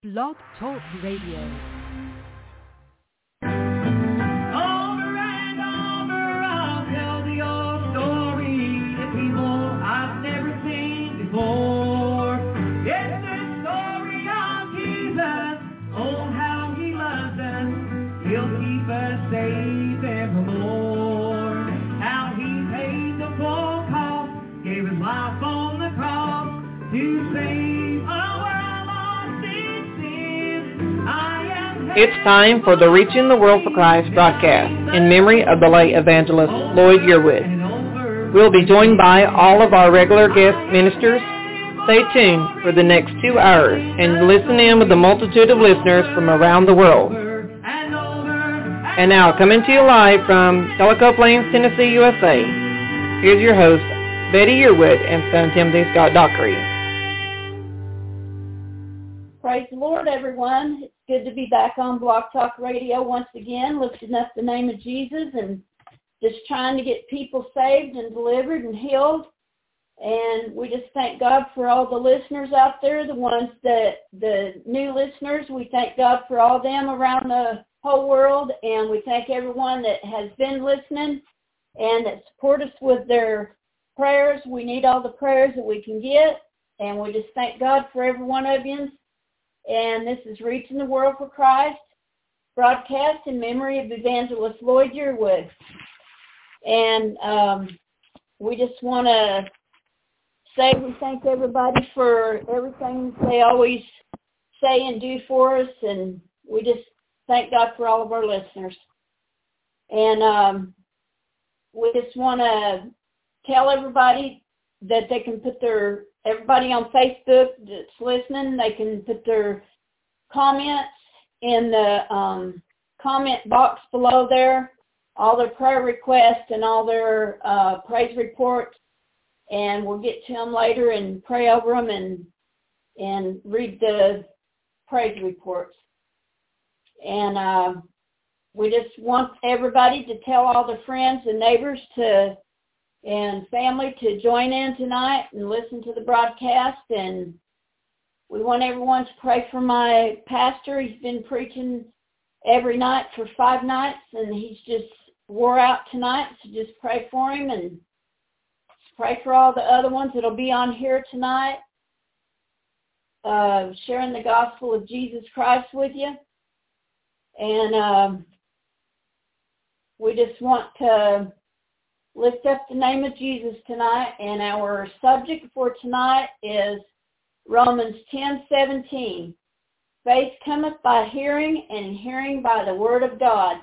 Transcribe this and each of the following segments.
Blog Talk Radio. It's time for the Reaching the World for Christ broadcast in memory of the late evangelist Lloyd Yearwood. We'll be joined by all of our regular guest ministers. Stay tuned for the next 2 hours and listen in with a multitude of listeners from around the world. And now, coming to you live from Tellico Plains, Tennessee, USA, here's your host, Betty Yearwood and son Timothy Scott Dockery. Praise the Lord, everyone. It's good to be back on Blog Talk Radio once again, lifting up the name of Jesus and just trying to get people saved and delivered and healed. And we just thank God for all the listeners out there, the new listeners. We thank God for all them around the whole world, and we thank everyone that has been listening and that support us with their prayers. We need all the prayers that we can get, and we just thank God for every one of you. And this is Reaching the World for Christ, broadcast in memory of Evangelist Lloyd Yearwood. And we just want to say we thank everybody for everything they always say and do for us, and we just thank God for all of our listeners. And we just want to tell everybody that they can put everybody on Facebook that's listening, they can put their comments in the comment box below there, all their prayer requests and all their praise reports, and we'll get to them later and pray over them and read the praise reports. And we just want everybody to tell all their friends and neighbors and family to join in tonight and listen to the broadcast. And we want everyone to pray for my pastor. He's been preaching every night for 5 nights, and he's just wore out tonight, so just pray for him and pray for all the other ones that'll be on here tonight, sharing the gospel of Jesus Christ with you. And we just want to lift up the name of Jesus tonight, and our subject for tonight is Romans 10:17. Faith cometh by hearing, and hearing by the word of God.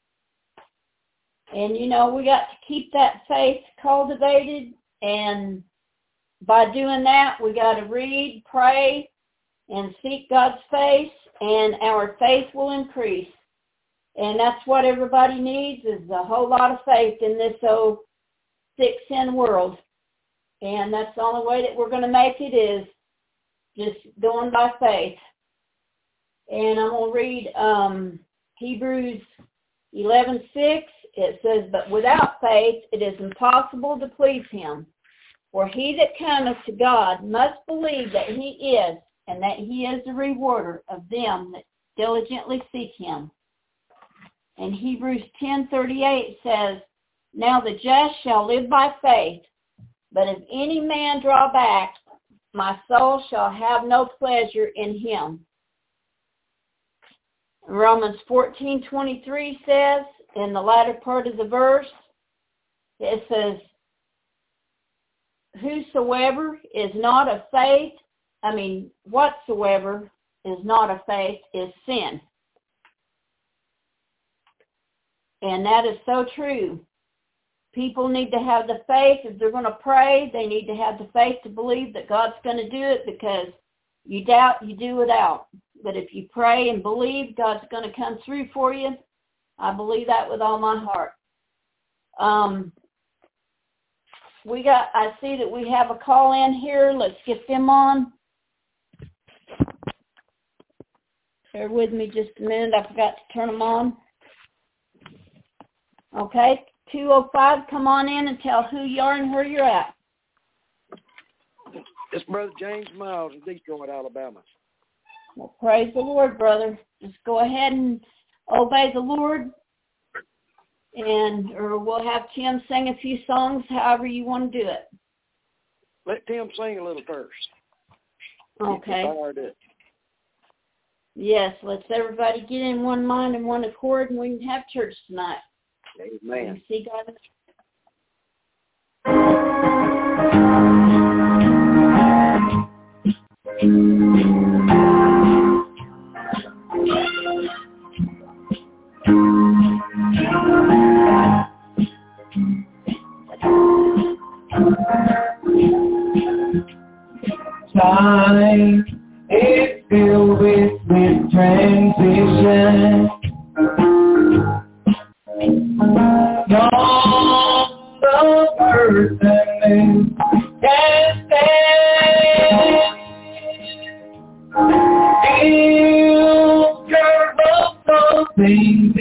And we got to keep that faith cultivated, and by doing that, we got to read, pray, and seek God's face, and our faith will increase. And that's what everybody needs, is a whole lot of faith in this old sick sin world. And that's the only way that we're going to make it, is just going by faith. And I'm going to read Hebrews 11:6. It says, "But without faith it is impossible to please him. For he that cometh to God must believe that he is, and that he is the rewarder of them that diligently seek him." And Hebrews 10:38 says, "Now the just shall live by faith, but if any man draw back, my soul shall have no pleasure in him." Romans 14:23 says, in the latter part of the verse, it says, whatsoever is not of faith is sin. And that is so true. People need to have the faith. If they're going to pray, they need to have the faith to believe that God's going to do it, because you doubt, you do without. But if you pray and believe God's going to come through for you, I believe that with all my heart. I see that we have a call in here. Let's get them on. Bear with me just a minute. I forgot to turn them on. Okay, 205, come on in and tell who you are and where you're at. It's Brother James Miles in Detroit, Alabama. Well, praise the Lord, brother. Just go ahead and obey the Lord, or we'll have Tim sing a few songs, however you want to do it. Let Tim sing a little first. Okay. Yes, let's everybody get in one mind and one accord, and we can have church tonight. Amen. See God. Time is filled with transition. Young the person who can stand. Feel your love something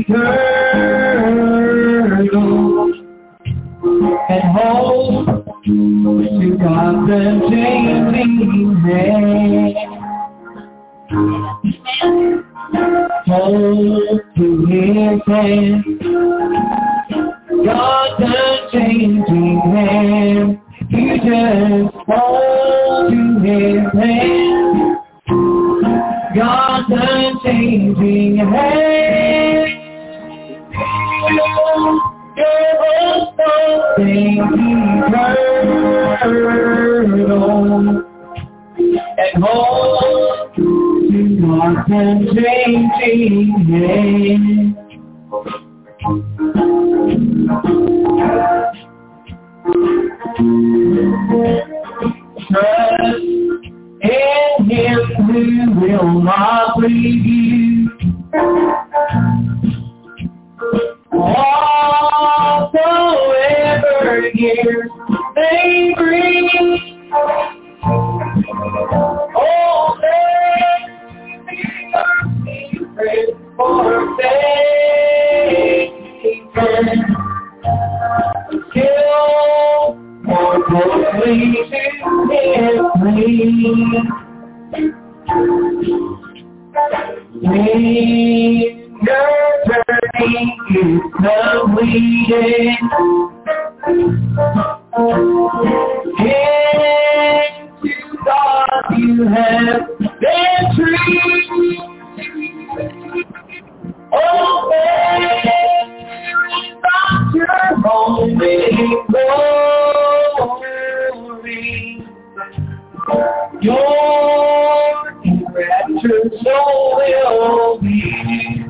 eternal, and hold to God's unchanging hand. Hold to His hand, God's unchanging hand. You just hold to His hand, God's unchanging hand. Your something eternal, and hold to God's unchanging hand. Trust in Him who will not leave you. Whatsoever years they bring, oh, they are secret for Satan. Still more closely to His plea. When your journey is completed, into God you have been true. Oh, where is not your home in glory? Your enraptured soul will be.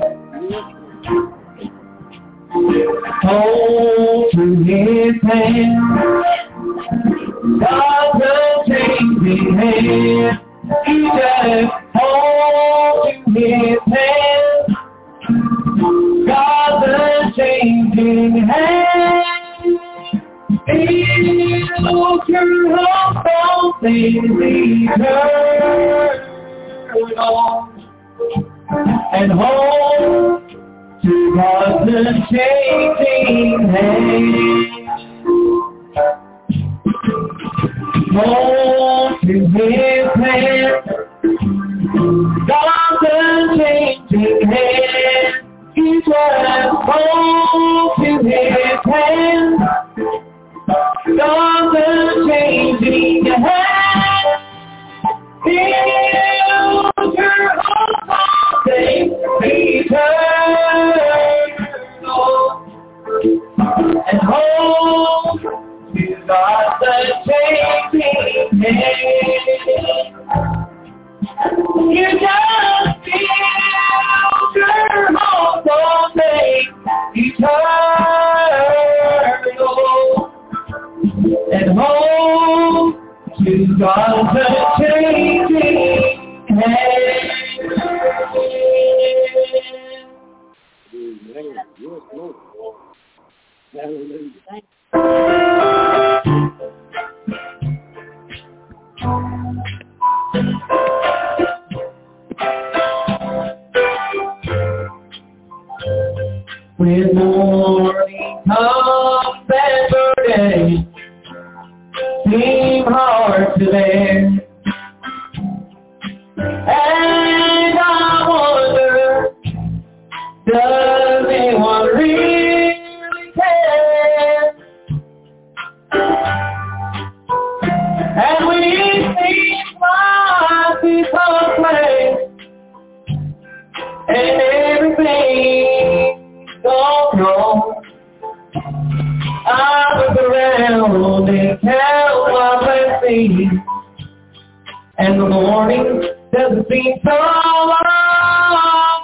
Hold to His hand, God's unchanging hand. You just hold to His hand, God's unchanging hand. Feel your hope on things eternal, and hold to God's unchanging hand. Hold to His hand, God's unchanging hand. You just hold to His hand, God's unchanging hand. Feel your hope on things eternal, and hold to God's unchanging hand. You just feel your hope on things eternal, and hold to God's unchanging hand. Amen. Yes, Lord. Hallelujah. When morning comes and burden seem hard to bear, starting doesn't seem so long.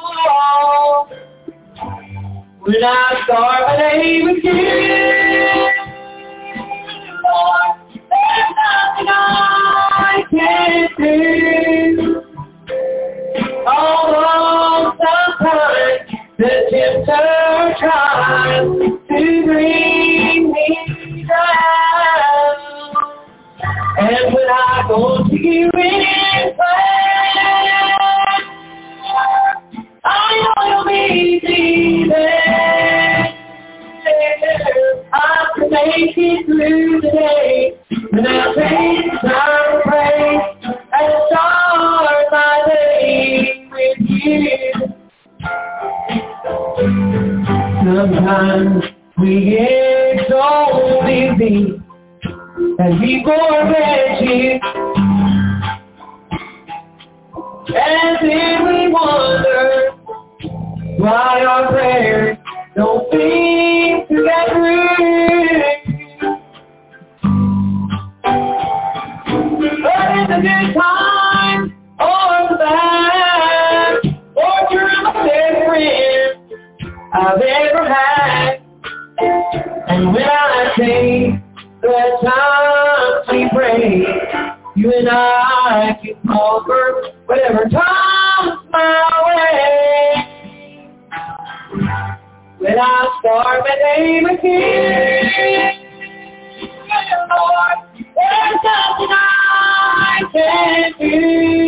When I start my day with you, Lord, there's nothing I can't do. Although sometimes the tempter tries to bring me down, and when I go to you in prayer, I know you'll meet me there. I can make it through the day when I take time to pray and start my day with you. Sometimes we get so busy and we forget you, and then we wonder why our prayers don't seem to get through. But in the good times or the bad, Lord, you're my best friend I've ever had. And when I take the time we pray, you and I can conquer whatever comes my way. When I start my day with you, Lord, there's nothing I can do.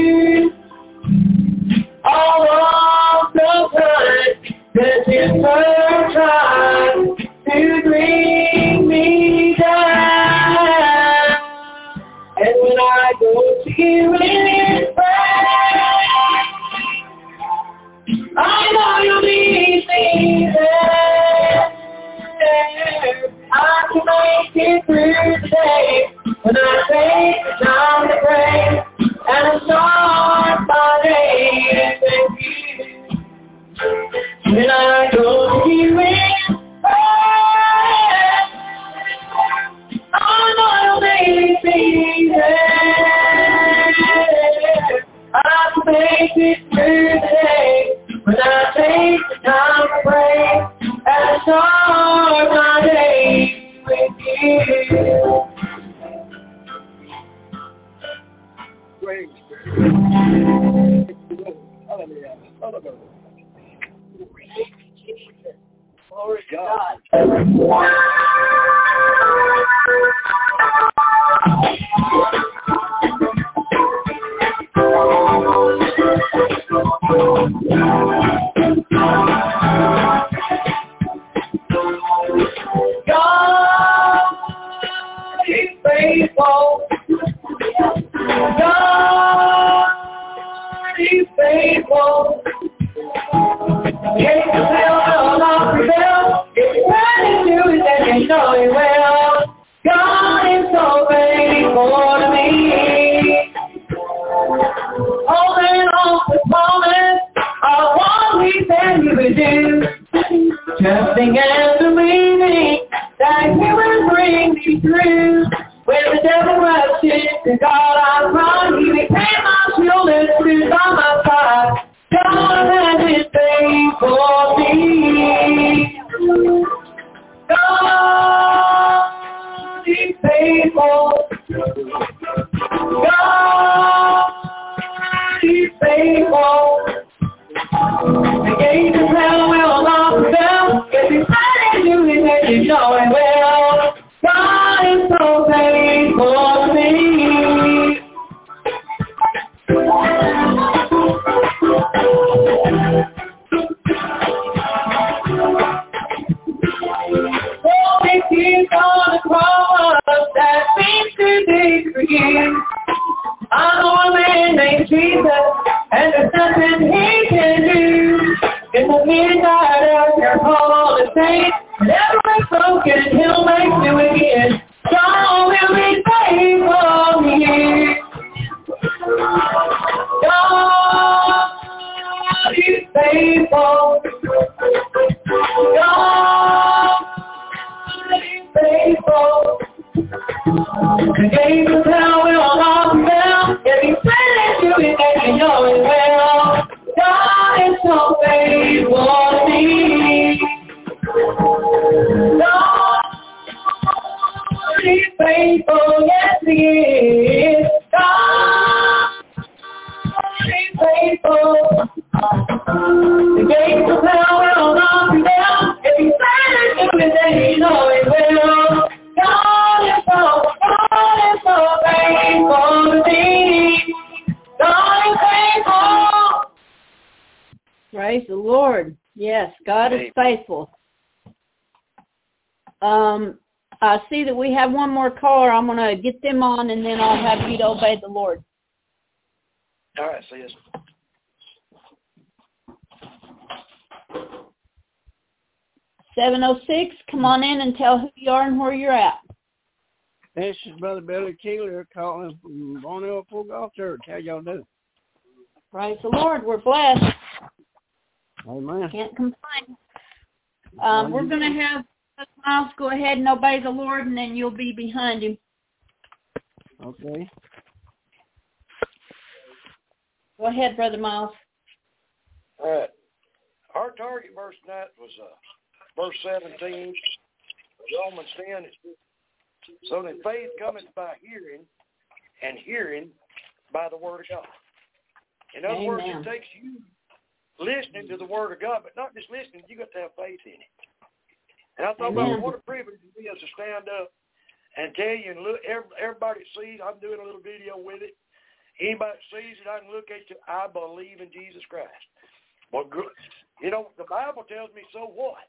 Although sometimes the tempter tries to bring me down, and when I go to you in prayer, I know you'll meet me there. I can make it through the day when I take the time to pray and I start my day with you. When I go to you in prayer, I know you'll meet me there. I can make it through the day when I take the time to pray and start my day with you. Praise Hallelujah. Glory to God. God is faithful. God is faithful. Can't you tell will not prevail? If you try to do it, then you know He will. God is so faithful to me. Holding on to promise of what He said He would do. Trusting and believing that He will bring me through. When the devil rushes to God I run, He became my shield and stood by my side. God has been faithful to me. God is faithful. God is faithful. The gates of hell will not prevail. If He said He do it, then you know He will. God is so faithful to me. Holy keeps on the cross that seems too big for you. I know a man named Jesus, and there's nothing He can do. In the midnight hour, call on the saints, never be broken, He'll make new again. God will be faithful to you. God is faithful. God is faithful. The gates of hell will not prevail. If He said it, do it, for me. God is faithful, yes He is. God is faithful. The gates of hell will not prevail. If He said it to me, then He know He will. God is so faithful to me. God is faithful. Praise the Lord. Yes, God is faithful. I see that we have one more caller. I'm going to get them on, and then I'll have you to obey the Lord. All right, sis. 706, come on in and tell who you are and where you're at. This is Brother Billy Keeler calling from Borneo Full Golf Church. How y'all doing? Praise the Lord. We're blessed. Amen. Can't complain. We're going to have Miles go ahead and obey the Lord, and then you'll be behind him. Okay. Go ahead, Brother Miles. All right. Our target verse tonight was verse 17, Romans 10. So that faith cometh by hearing, and hearing by the Word of God. In other words, it takes you listening to the Word of God, but not just listening. You got to have faith in it. And I thought about what a privilege it is to stand up and tell you, and look, everybody sees. I'm doing a little video with it. Anybody that sees it, I can look at you. I believe in Jesus Christ. Well, you know, the Bible tells me, so what?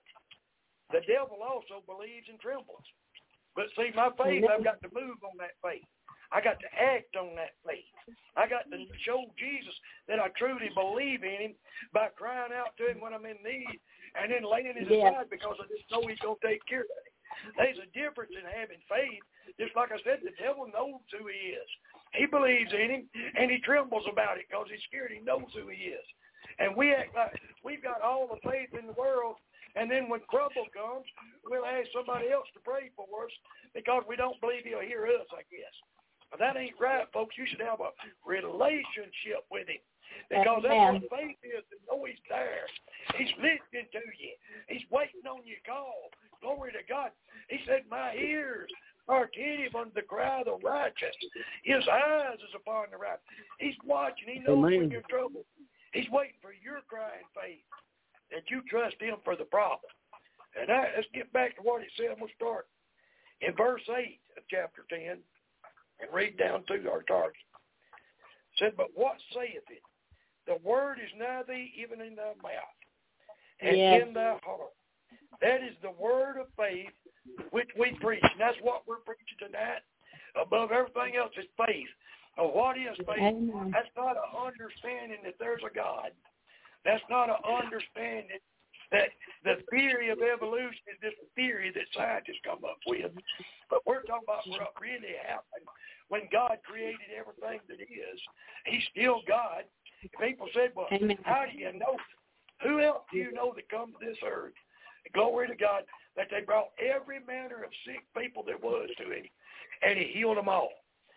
The devil also believes and trembles. But see, my faith, I've got to move on that faith. I got to act on that faith. I got to show Jesus that I truly believe in him by crying out to him when I'm in need and then laying it aside because I just know he's going to take care of it. There's a difference in having faith. Just like I said, the devil knows who he is. He believes in him, and he trembles about it because he's scared. He knows who he is. And we act like we've got all the faith in the world, and then when trouble comes, we'll ask somebody else to pray for us because we don't believe he'll hear us, I guess. But that ain't right, folks. You should have a relationship with him because that's what faith is, to know he's there. He's listening to you. He's waiting on your call. Glory to God. He said, my ears are attentive unto the cry of the righteous. His eyes is upon the righteous. He's watching. He knows when you're in trouble. He's waiting for your crying faith that you trust him for the problem. And let's get back to what it said. We'll start in verse 8 of chapter 10 and read down to our target. It said, but what saith it? The word is nigh thee, even in thy mouth, and in thy heart. That is the word of faith which we preach. And that's what we're preaching tonight. Above everything else is faith. What is faith? Amen. That's not an understanding that there's a God. That's not an understanding that the theory of evolution is just a theory that scientists come up with. But we're talking about what really happened when God created everything that is. He's still God. People said, well, how do you know? Who else do you know that come to this earth? Glory to God, that they brought every manner of sick people there was to him, and he healed them all.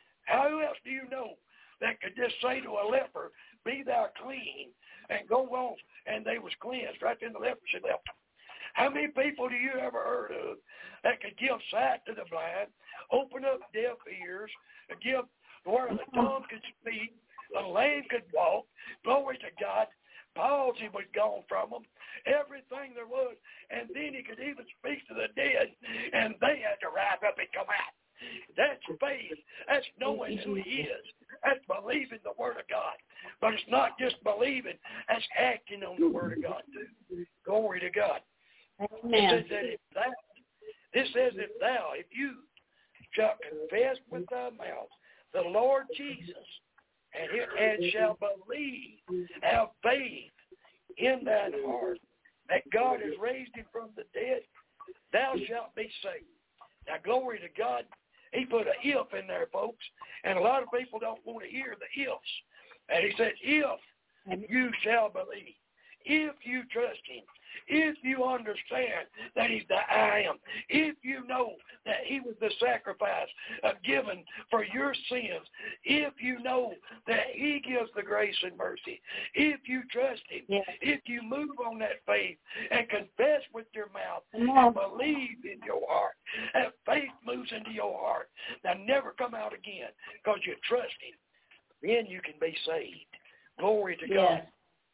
Who else do you know that could just say to a leper, be thou clean, and go on, and they was cleansed right then the leprosy left them? How many people do you ever heard of that could give sight to the blind, open up deaf ears, give where the tongue could speak, the lame could walk, glory to God, palsy was gone from them, everything there was, and then he could even speak to the dead, and they had to rise up and come out. That's faith. That's knowing who he is. That's believing the Word of God. But it's not just believing. That's acting on the Word of God, too. Glory to God. It says that if you shall confess with thy mouth the Lord Jesus, and shall believe, have faith in thine heart that God has raised him from the dead, thou shalt be saved. Now, glory to God. He put an if in there, folks, and a lot of people don't want to hear the ifs. And he said, if you shall believe, if you trust him, if you understand that he's the I am, if you know that he was the sacrifice given for your sins, if you know that he gives the grace and mercy, if you trust him, if you move on that faith and confess with your mouth and believe in your heart, that faith moves into your heart, now never come out again because you trust him, then you can be saved. Glory to God.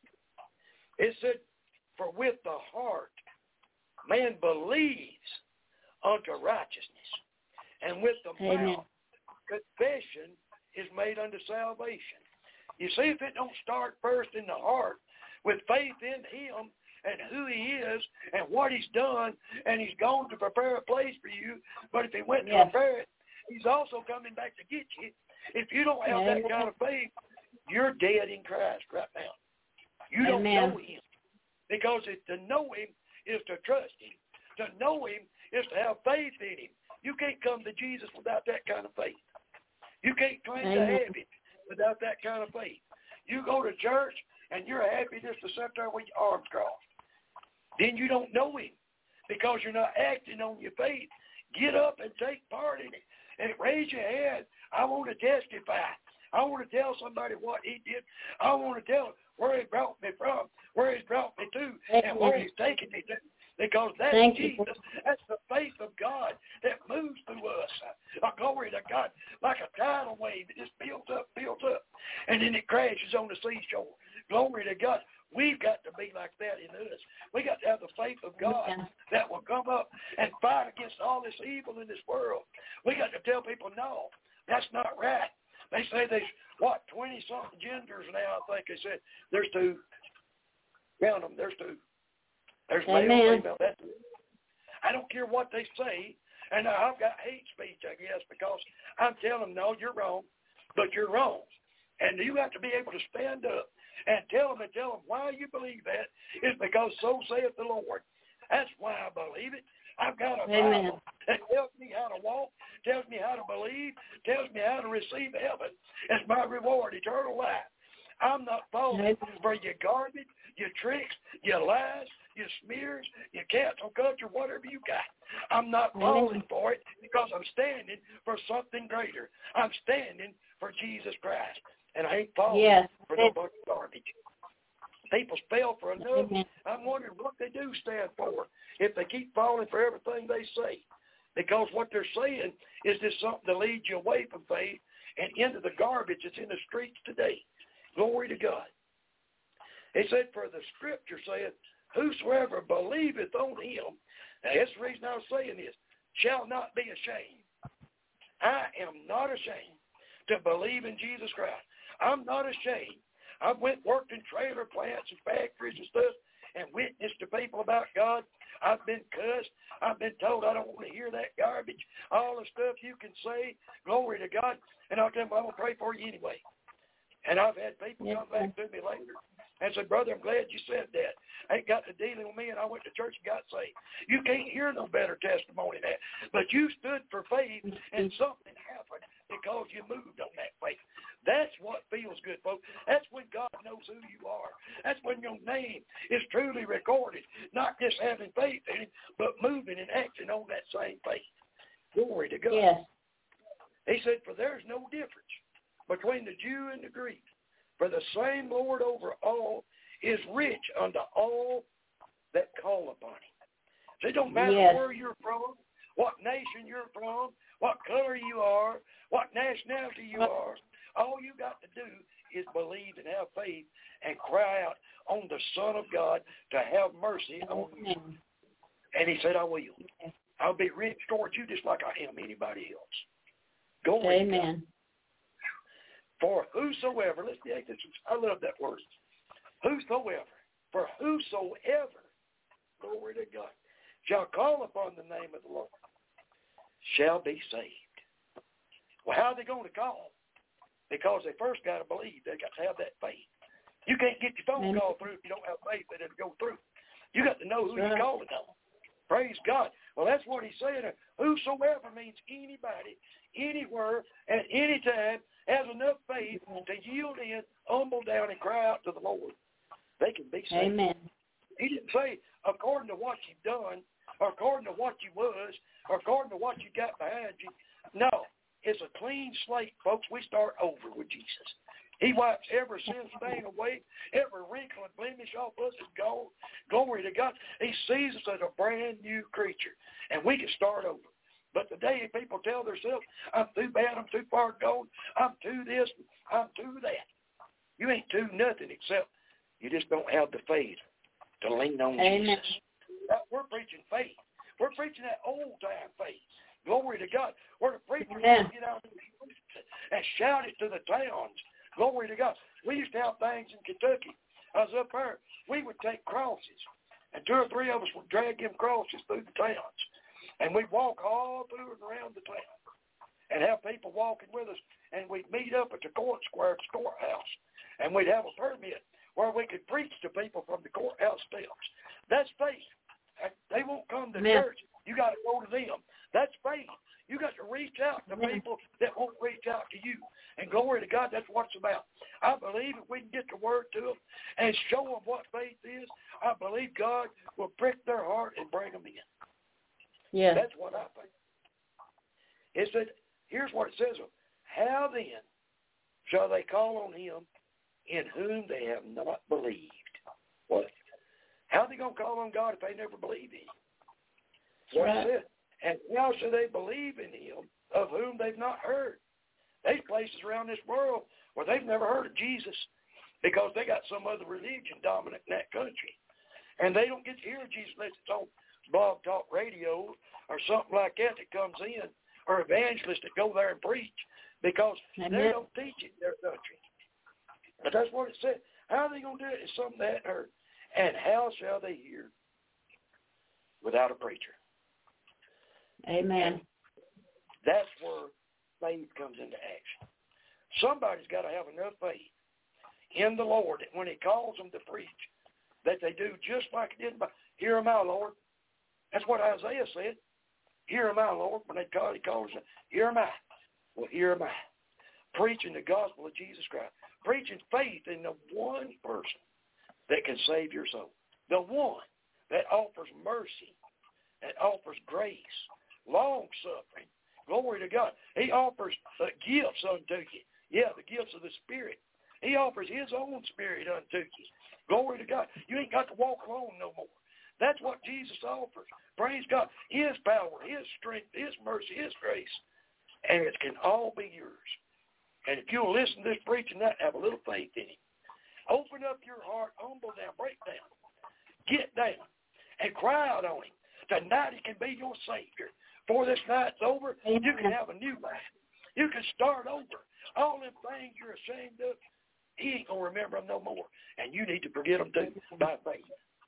It said, for with the heart man believes unto righteousness, and with the mouth confession is made unto salvation. You see, if it don't start first in the heart with faith in him and who he is and what he's done, and he's gone to prepare a place for you, but if he went to prepare it, he's also coming back to get you. If you don't have that kind of faith, you're dead in Christ right now. You don't know him. Because to know him is to trust him. To know him is to have faith in him. You can't come to Jesus without that kind of faith. You can't claim to have it without that kind of faith. You go to church and you're happy just to sit there with your arms crossed. Then you don't know him because you're not acting on your faith. Get up and take part in it and raise your hand. I want to testify. I want to tell somebody what he did. I want to tell where he brought me from, where he's brought me to, and where he's taken me to. Because that's Jesus. That's the faith of God that moves through us. Glory to God. Like a tidal wave. It just builds up, and then it crashes on the seashore. Glory to God. We've got to be like that in us. We got to have the faith of God that will come up and fight against all this evil in this world. We got to tell people, no, that's not right. They say there's, 20-something genders now, I think they said. There's two. Count them, there's two. There's male and female. That's it. I don't care what they say. And I've got hate speech, I guess, because I'm telling them, no, you're wrong, but you're wrong. And you have to be able to stand up and tell them why you believe that is because so saith the Lord. That's why I believe it. I've got a Bible that tells me how to walk, tells me how to believe, tells me how to receive heaven as my reward, eternal life. I'm not falling for your garbage, your tricks, your lies, your smears, your cancel culture, whatever you got. I'm not falling for it because I'm standing for something greater. I'm standing for Jesus Christ. And I ain't falling for no bunch of garbage. People spell for enough. I'm wondering what they do stand for if they keep falling for everything they say. Because what they're saying is just something to lead you away from faith and into the garbage that's in the streets today. Glory to God. It said, for the scripture saith, whosoever believeth on him, now that's the reason I was saying this, shall not be ashamed. I am not ashamed to believe in Jesus Christ. I'm not ashamed. I've worked in trailer plants and factories and stuff and witnessed to people about God. I've been cussed. I've been told I don't want to hear that garbage, all the stuff you can say. Glory to God. And I'll tell them, I'm going to pray for you anyway. And I've had people come back to me later and say, brother, I'm glad you said that. I ain't got to dealing with me, and I went to church and got saved. You can't hear no better testimony than that. But you stood for faith, and something happened because you moved on that faith. That's what feels good, folks. That's when God knows who you are. That's when your name is truly recorded, not just having faith in Him, but moving and acting on that same faith. Glory to God. Yes. He said, for there's no difference between the Jew and the Greek. For the same Lord over all is rich unto all that call upon him. So it don't matter where you're from, what nation you're from, what color you are, what nationality you are. All you got to do is believe and have faith and cry out on the Son of God to have mercy on you. And he said, I will. I'll be rich towards you just like I am anybody else. Go Amen. For whosoever, let's take this, I love that word. Whosoever, for whosoever, glory to God, shall call upon the name of the Lord, shall be saved. Well, how are they going to call? Because they first got to believe. They got to have that faith. You can't get your phone call through if you don't have faith that it'll go through. You got to know who you're calling on. Praise God. Well, that's what he's saying. Whosoever means anybody, anywhere, at any time, has enough faith to yield in, humble down, and cry out to the Lord. They can be saved. Amen. He didn't say according to what you've done, or according to what you was, or according to what you got behind you. No, it's a clean slate, folks. We start over with Jesus. He wipes every sin stain away, every wrinkle and blemish off us is gone. Glory to God. He sees us as a brand new creature, and we can start over. But today people tell themselves, I'm too bad, I'm too far gone, I'm too this, I'm too that. You ain't too nothing except you just don't have the faith to lean on Jesus. We're preaching faith. We're preaching that old-time faith. Glory to God. We're the preachers that get out and shout it to the towns. Glory to God. We used to have things in Kentucky. I was up there. We would take crosses, and 2 or 3 of us would drag them crosses through the towns. And we'd walk all through and around the town and have people walking with us. And we'd meet up at the courthouse, and we'd have a permit where we could preach to people from the courthouse steps. That's faith. They won't come to church. You got to go to them. That's faith. You got to reach out to people that won't reach out to you. And glory to God, that's what it's about. I believe if we can get the word to them and show them what faith is, I believe God will prick their heart and bring them in. Yeah. That's what I think. It said, here's what it says. How then shall they call on him in whom they have not believed? What? How are they going to call on God if they never believe in him? So it said, and how shall they believe in him of whom they've not heard? There's places around this world where they've never heard of Jesus because they got some other religion dominant in that country. And they don't get to hear Jesus unless it's on Blog Talk Radio or something like that comes in, or evangelists that go there and preach, because they don't teach it in their country. But that's what it said. How are they going to do it? It's something they hadn't heard. And how shall they hear without a preacher? Amen. That's where faith comes into action. Somebody's got to have enough faith in the Lord that when he calls them to preach, that they do just like he did. Hear him out, Lord. That's what Isaiah said. Hear him out, Lord. When he calls them, hear him out. Well, hear him out. Preaching the gospel of Jesus Christ. Preaching faith in the one person that can save your soul. The one that offers mercy, that offers grace, long-suffering. Glory to God. He offers gifts unto you. Yeah, the gifts of the Spirit. He offers his own Spirit unto you. Glory to God. You ain't got to walk alone no more. That's what Jesus offers. Praise God. His power, his strength, his mercy, his grace. And it can all be yours. And if you'll listen to this preaching, that have a little faith in him. Open up your heart, humble down, break down. Get down and cry out on him. Tonight he can be your Savior. Before this night's over, you can have a new life. You can start over. All them things you're ashamed of, he ain't going to remember them no more. And you need to forget them too by faith.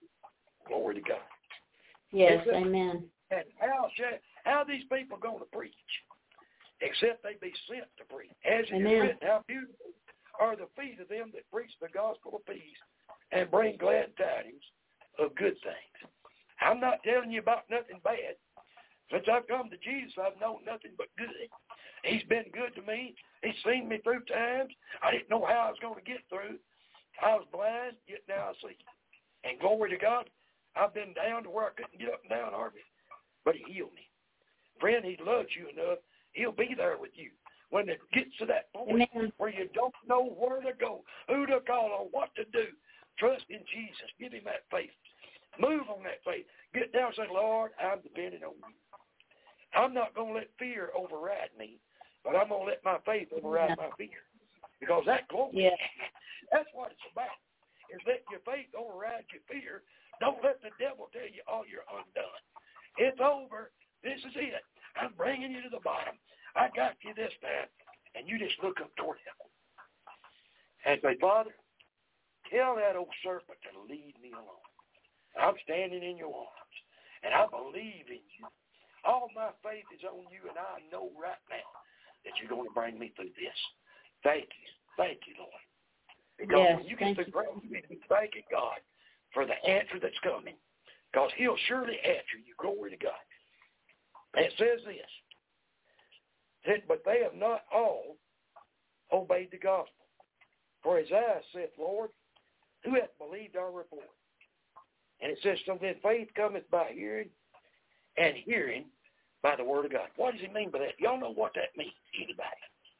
Glory to God. Yes, amen. And how these people going to preach? Except they be sent to preach. As it is written, how beautiful are the feet of them that preach the gospel of peace and bring glad tidings of good things. I'm not telling you about nothing bad. Since I've come to Jesus, I've known nothing but good. He's been good to me. He's seen me through times. I didn't know how I was going to get through. I was blind, yet now I see. And glory to God, I've been down to where I couldn't get up and down hardly, but he healed me. Friend, he loves you enough. He'll be there with you. When it gets to that point where you don't know where to go, who to call on, what to do, trust in Jesus. Give him that faith. Move on that faith. Get down and say, Lord, I'm depending on you. I'm not going to let fear override me, but I'm going to let my faith override my fear. Because that glory, that's what it's about, is let your faith override your fear. Don't let the devil tell you, oh, you're undone. It's over. This is it. I'm bringing you to the bottom. I got you this time. And you just look up toward him and say, Father, tell that old serpent to leave me alone. I'm standing in your arms, and I believe in you. All my faith is on you, and I know right now that you're going to bring me through this. Thank you. Thank you, Lord. Because when you get through praying, you need to be thanking God for the answer that's coming, because he'll surely answer you. Glory to God. And it says this, but they have not all obeyed the gospel. For Isaiah saith, Lord, who hath believed our report? And says, so then faith cometh by hearing, and hearing by the word of God. What does he mean by that? Y'all know what that means, anybody?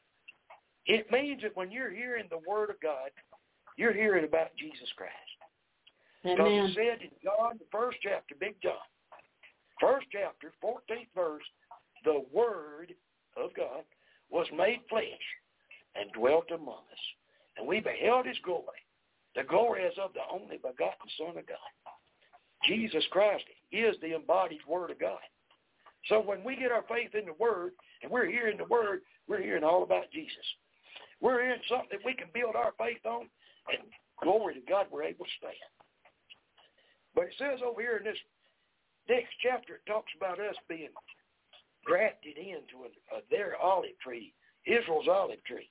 It means that when you're hearing the word of God, you're hearing about Jesus Christ. Because it said in John, the first chapter, Big John, first chapter, 14th verse, the word of God was made flesh and dwelt among us. And we beheld his glory, the glory as of the only begotten Son of God. Jesus Christ is the embodied word of God. So when we get our faith in the word, and we're hearing the word, we're hearing all about Jesus. We're hearing something that we can build our faith on, and glory to God, we're able to stand. But it says over here in this next chapter, it talks about us being grafted into their olive tree, Israel's olive tree.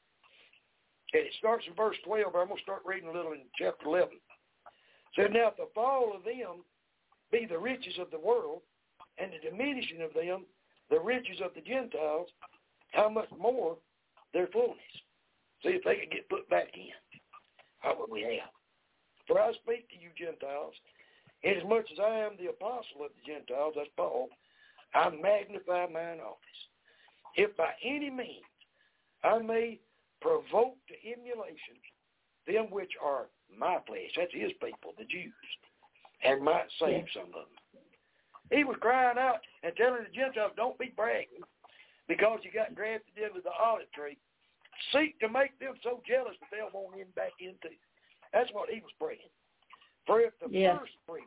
And it starts in verse 12, but I'm going to start reading a little in chapter 11. It said, now if the fall of them be the riches of the world, and the diminishing of them the riches of the Gentiles, how much more their fullness? See if they could get put back in. How would we have? For I speak to you Gentiles, inasmuch as I am the apostle of the Gentiles, that's Paul, I magnify mine office. If by any means I may provoke to emulation them which are my flesh, that's his people, the Jews, and might save some of them. He was crying out and telling the Gentiles, don't be bragging because you got grafted into the olive tree. Seek to make them so jealous that they'll want him back into. That's what he was praying. For if the first fruit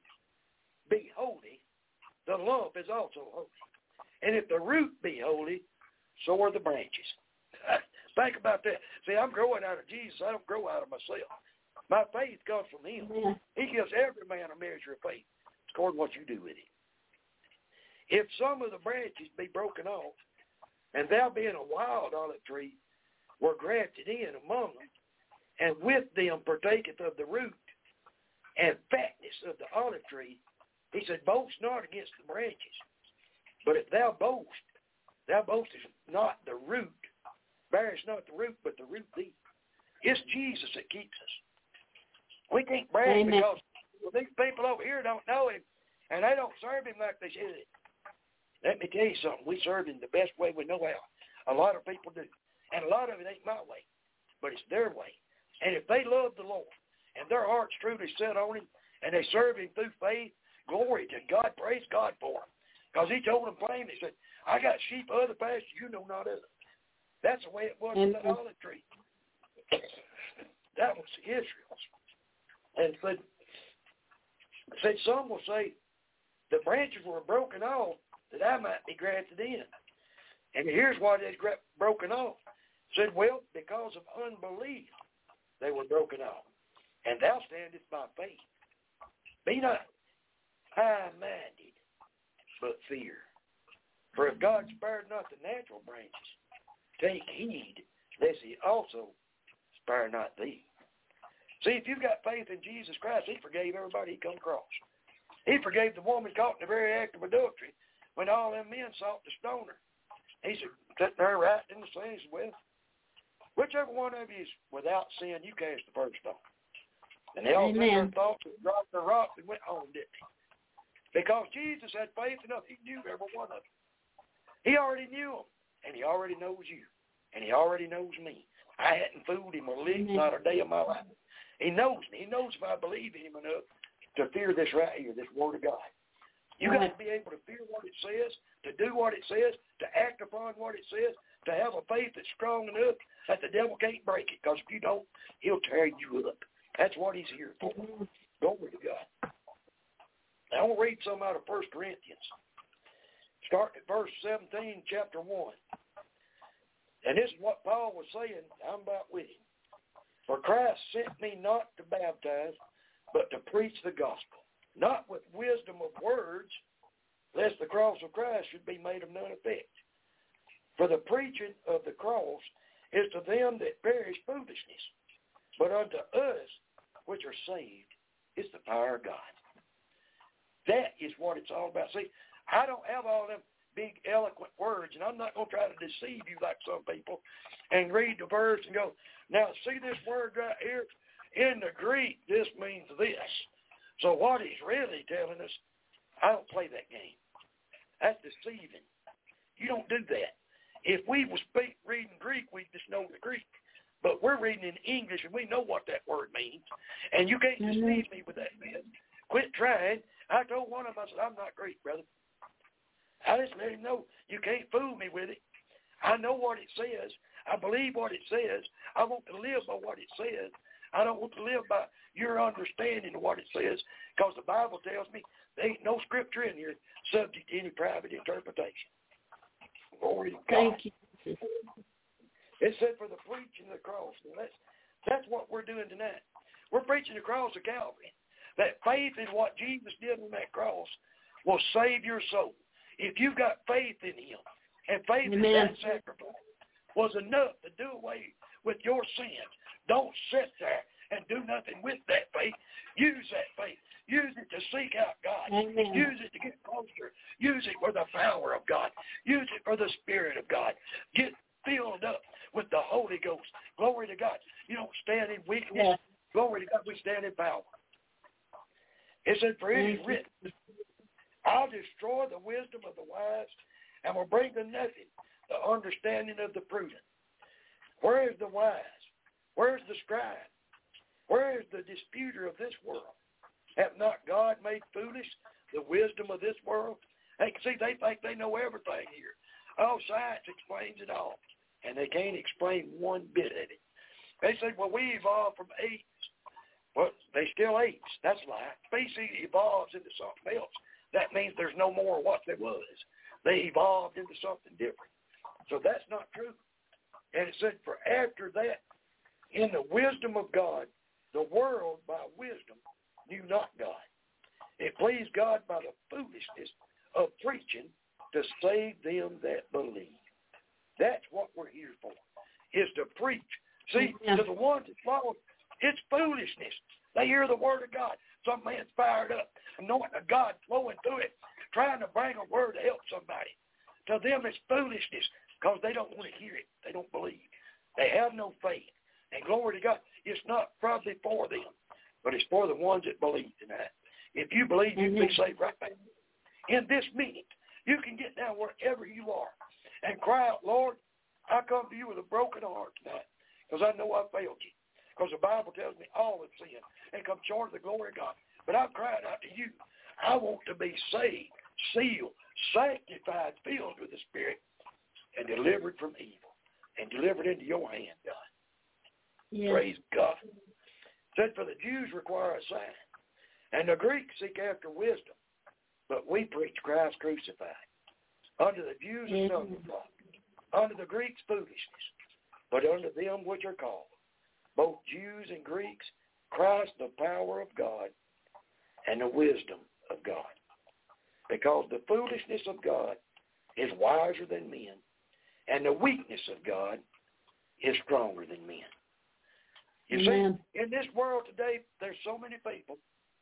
be holy, the lump is also holy. And if the root be holy, so are the branches. Think about that. See, I'm growing out of Jesus. I don't grow out of myself. My faith comes from him. He gives every man a measure of faith according to what you do with it. If some of the branches be broken off, and thou being a wild olive tree, were grafted in among them, and with them partaketh of the root and fatness of the olive tree, he said, boast not against the branches. But if thou boastest not the root, bearest not the root, but the root thee. It's Jesus that keeps us. We can't brag because these people over here don't know him, and they don't serve him like they should. Let me tell you something. We serve him the best way we know how. A lot of people do. And a lot of it ain't my way, but it's their way. And if they love the Lord, and their heart's truly set on him, and they serve him through faith, glory to God, praise God for him. Because he told them plainly, he said, I got sheep of other pastures, you know not other. That's the way it was with the olive tree. That was Israel's. And said some will say, the branches were broken off that I might be grafted in. And here's why they broken off. Said, well, because of unbelief they were broken off. And thou standest by faith. Be not high-minded, but fear. For if God spared not the natural branches, take heed lest he also spare not thee. See, if you've got faith in Jesus Christ, he forgave everybody he come across. He forgave the woman caught in the very act of adultery when all them men sought to stone her. He said, sitting there right in the sand, he said, well, whichever one of you is without sin, you cast the first stone. And they all took their thoughts and dropped their rocks and went home, didn't he? Because Jesus had faith enough, he knew every one of them. He already knew them, and he already knows you, and he already knows me. I hadn't fooled him a lick, not a day of my life. He knows me. He knows if I believe in him enough to fear this right here, this word of God. You got to be able to fear what it says, to do what it says, to act upon what it says, to have a faith that's strong enough that the devil can't break it. Because if you don't, he'll tear you up. That's what he's here for. Glory to God. Now, I want to read some out of 1 Corinthians. Starting at verse 17, chapter 1. And this is what Paul was saying. I'm about with him. For Christ sent me not to baptize, but to preach the gospel, not with wisdom of words, lest the cross of Christ should be made of none effect. For the preaching of the cross is to them that perish foolishness, but unto us which are saved is the power of God. That is what it's all about. See, I don't have all them big eloquent words, and I'm not going to try to deceive you like some people and read the verse and go, now see this word right here? In the Greek, this means this. So what he's really telling us, I don't play that game. That's deceiving. You don't do that. If we were reading Greek, we just know the Greek. But we're reading in English, and we know what that word means. And you can't deceive me with that, man. Quit trying. I told one of them, I said, I'm not Greek, brother. I just let him know, you can't fool me with it. I know what it says. I believe what it says. I want to live by what it says. I don't want to live by your understanding of what it says, because the Bible tells me there ain't no scripture in here subject to any private interpretation. Glory to God. Thank you. It said for the preaching of the cross. And that's what we're doing tonight. We're preaching the cross of Calvary. That faith in what Jesus did on that cross will save your soul. If you've got faith in him, and faith in that sacrifice was enough to do away with your sins, don't sit there and do nothing with that faith. Use that faith. Use it to seek out God. Amen. Use it to get closer. Use it for the power of God. Use it for the Spirit of God. Get filled up with the Holy Ghost. Glory to God. You don't stand in weakness. Yes. Glory to God. We stand in power. It said, for it is written, I'll destroy the wisdom of the wise and will bring to nothing the understanding of the prudent. Where is the wise? Where is the scribe? Where is the disputer of this world? Have not God made foolish the wisdom of this world? They think they know everything here. Oh, science explains it all. And they can't explain one bit of it. They say, well, we evolved from apes. Well, they still apes. That's a lie. Species evolves into something else. That means there's no more of what there was. They evolved into something different. So that's not true. And it said, for after that, in the wisdom of God, the world by wisdom knew not God. It pleased God by the foolishness of preaching to save them that believe. That's what we're here for, is to preach. See, to the ones that follow, it's foolishness. They hear the word of God. Some man's fired up, anointing of God flowing through it, trying to bring a word to help somebody. To them, it's foolishness because they don't want to hear it. They don't believe. They have no faith. And glory to God, it's not probably for them, but it's for the ones that believe tonight. If you believe, you can be saved right now. In this minute, you can get down wherever you are and cry out, Lord, I come to you with a broken heart tonight because I know I failed you. Because the Bible tells me all have sinned and come short of the glory of God. But I'm crying out to you. I want to be saved, sealed, sanctified, filled with the Spirit, and delivered from evil, and delivered into your hand, God. Yes. Praise God. It said, for the Jews require a sign, and the Greeks seek after wisdom, but we preach Christ crucified. Unto the Jews a stumbling block, unto the Greeks foolishness, but unto them which are called, both Jews and Greeks, Christ the power of God and the wisdom of God. Because the foolishness of God is wiser than men, and the weakness of God is stronger than men. You see, in this world today, there's so many people,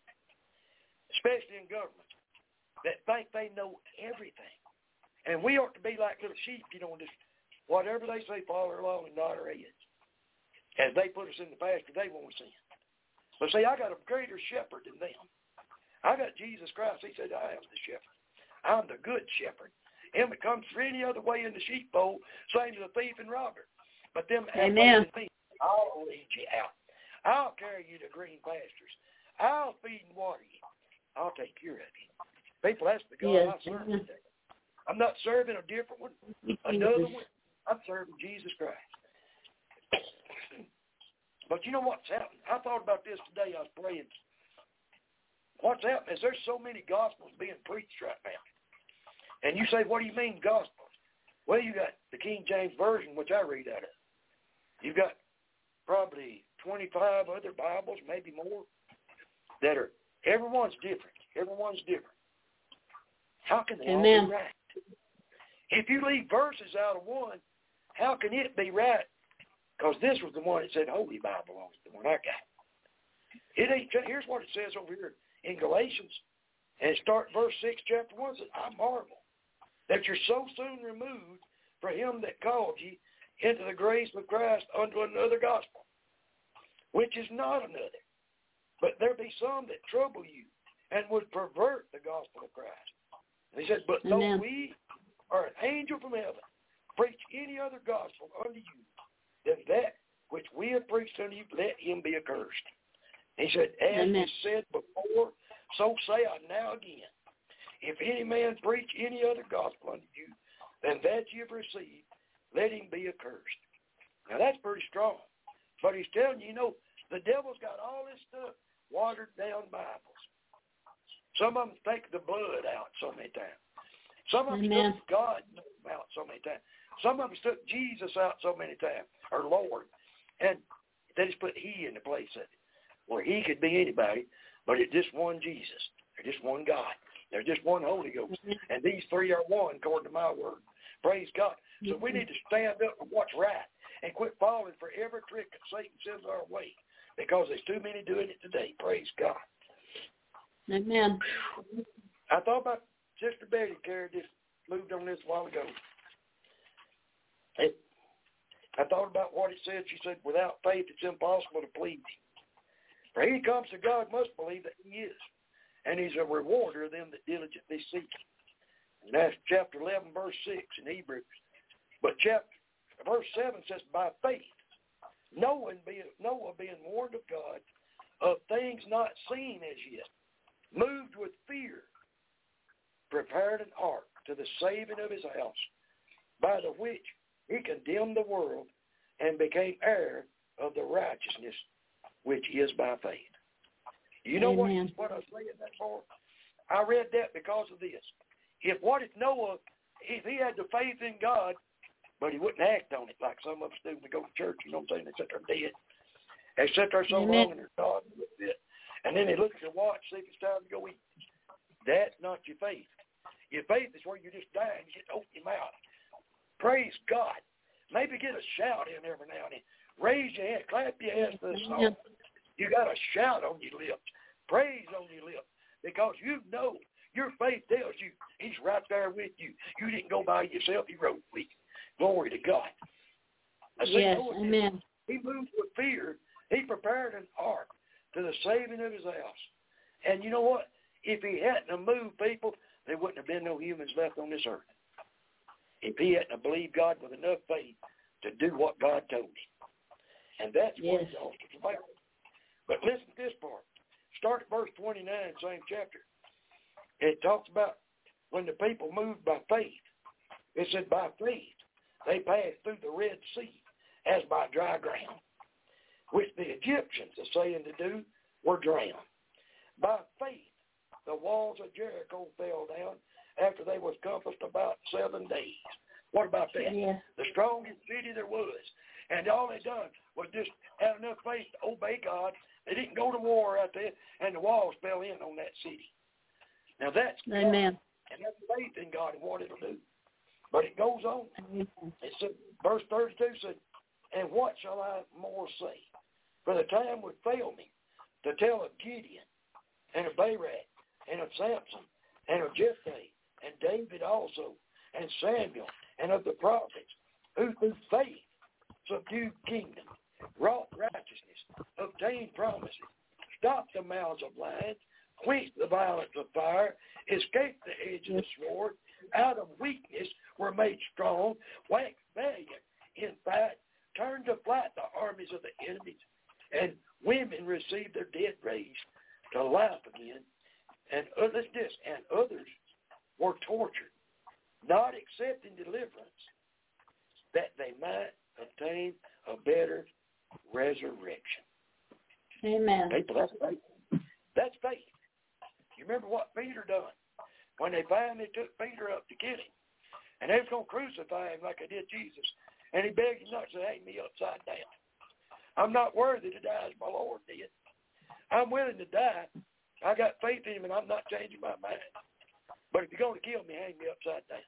especially in government, that think they know everything. And we ought to be like little sheep, just whatever they say, follow along and nod our heads. As they put us in the pasture, they won't sin. But see, I got a greater shepherd than them. I got Jesus Christ. He said, I am the shepherd. I'm the good shepherd. Him that comes through any other way in the sheepfold, same as a thief and robber. But them that believe in me, I'll lead you out. I'll carry you to green pastures. I'll feed and water you. I'll take care of you. People, that's the God I serve today. I'm not serving a different one, another one. I'm serving Jesus Christ. But you know what's happening? I thought about this today. I was praying. What's happening is there's so many gospels being preached right now. And you say, what do you mean gospels? Well, you got the King James Version, which I read out of. You've got probably 25 other Bibles, maybe more, that are, everyone's different. Everyone's different. How can they all be right? If you leave verses out of one, how can it be right? Because this was the one that said Holy Bible belongs to the one I got. It ain't. Here's what it says over here in Galatians, and it starts verse 6, chapter 1. It says, I marvel that you're so soon removed from him that called you into the grace of Christ unto another gospel, which is not another. But there be be some that trouble you and would pervert the gospel of Christ. And he said, but Amen. though we or an angel from heaven preach any other gospel unto you than that which we have preached unto you, let him be accursed. He said, as Amen. is said before, so say I now again. If any man preach any other gospel unto you than that you've received, let him be accursed. Now that's pretty strong. But he's telling you, the devil's got all this stuff, watered down Bibles. Some of them take the blood out so many times. Some of them took God out so many times. Some of them took Jesus out so many times, or Lord. And they just put he in the place of it. Where he could be anybody, but it's just one Jesus. There's just one God. There's just one Holy Ghost. And these three are one, according to my word. Praise God. So we need to stand up for what's right and quit falling for every trick that Satan sends our way, because there's too many doing it today. Praise God. Amen. I thought about Sister Betty, Carrie just moved on this a while ago. I thought about what it said. She said, without faith it's impossible to please him. For he comes to God must believe that he is, and he's a rewarder of them that diligently seek him. And that's chapter 11, verse 6 in Hebrews. But verse 7 says, by faith, Noah being warned of God of things not seen as yet, moved with fear, prepared an ark to the saving of his house, by the which he condemned the world and became heir of the righteousness which is by faith. You know what I was saying that for? I read that because of this. If Noah, if he had the faith in God, but he wouldn't act on it like some of us do when we go to church, you know what I'm saying? They sit there dead. They sit there so long in their God with it. And then they look at their watch, see if it's time to go eat. That's not your faith. Your faith is where you just die and you just open your mouth. Praise God. Maybe get a shout in every now and then. Raise your hand, clap your hands to the song. You got a shout on your lips, praise on your lips, because you know your faith tells you he's right there with you. You didn't go by yourself, he rode with you. Glory to God. Yes, amen. He moved with fear. He prepared an ark to the saving of his house. And you know what? If he hadn't moved people, there wouldn't have been no humans left on this earth. If he hadn't believed God with enough faith to do what God told him. And that's what it's all about. But listen to this part. Start at verse 29, same chapter. It talks about when the people moved by faith. It said by faith they passed through the Red Sea as by dry ground, which the Egyptians, saying to do, were drowned. By faith the walls of Jericho fell down after they was compassed about 7 days. What about that? Yeah. The strongest city there was. And all they done was just have enough faith to obey God. They didn't go to war out there, and the walls fell in on that city. Now that's Amen. God, and that's faith in God and what it'll do. But it goes on. It said, verse 32 said, and what shall I more say? For the time would fail me to tell of Gideon, and of Barak, and of Samson, and of Jephthah, and David also, and Samuel, and of the prophets, who through faith subdued kingdom, wrought righteousness, obtained promises, stopped the mouths of lions, quenched the violence of fire, escaped the edge of the sword, out of weakness were made strong, waxed valiant in fight, turned to flight the armies of the enemies, and women received their dead raised to life again, and others were tortured, not accepting deliverance, that they might obtain a better resurrection. Amen. People, that's faith. That's faith. You remember what Peter done when they finally took Peter up to kill him, and they was going to crucify him like they did Jesus, and he begged him not to hang me upside down. I'm not worthy to die as my Lord did. I'm willing to die. I got faith in him, and I'm not changing my mind. But if you're going to kill me, hang me upside down.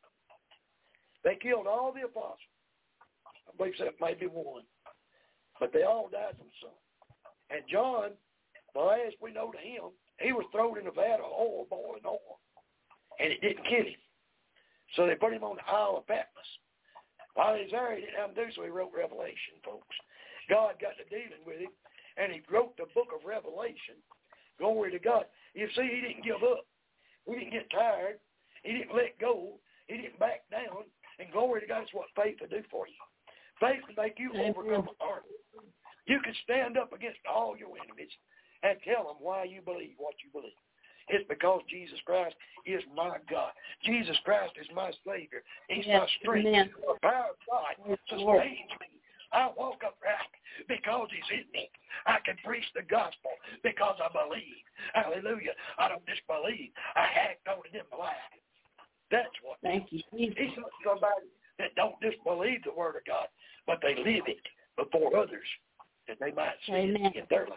They killed all the apostles. I believe except maybe one. But they all died from some. And John, the last we know to him, he was thrown in a vat of oil, boiling oil. And it didn't kill him. So they put him on the Isle of Patmos. While he was there, he didn't have to do so. He wrote Revelation, folks. God got to dealing with him, and he wrote the book of Revelation Glory to God. You see, he didn't give up. He didn't get tired. He didn't let go. He didn't back down. And glory to God, is what faith will do for you. Faith will make you overcome an army. You can stand up against all your enemies and tell them why you believe what you believe. It's because Jesus Christ is my God. Jesus Christ is my Savior. He's my strength. The power of God sustains me. I walk upright because he's in me. I can preach the gospel because I believe. Hallelujah. I don't just believe. I act on it in my life. That's what. Thank you. He's somebody that don't just believe the word of God, but they live it before others that they might see it in their life.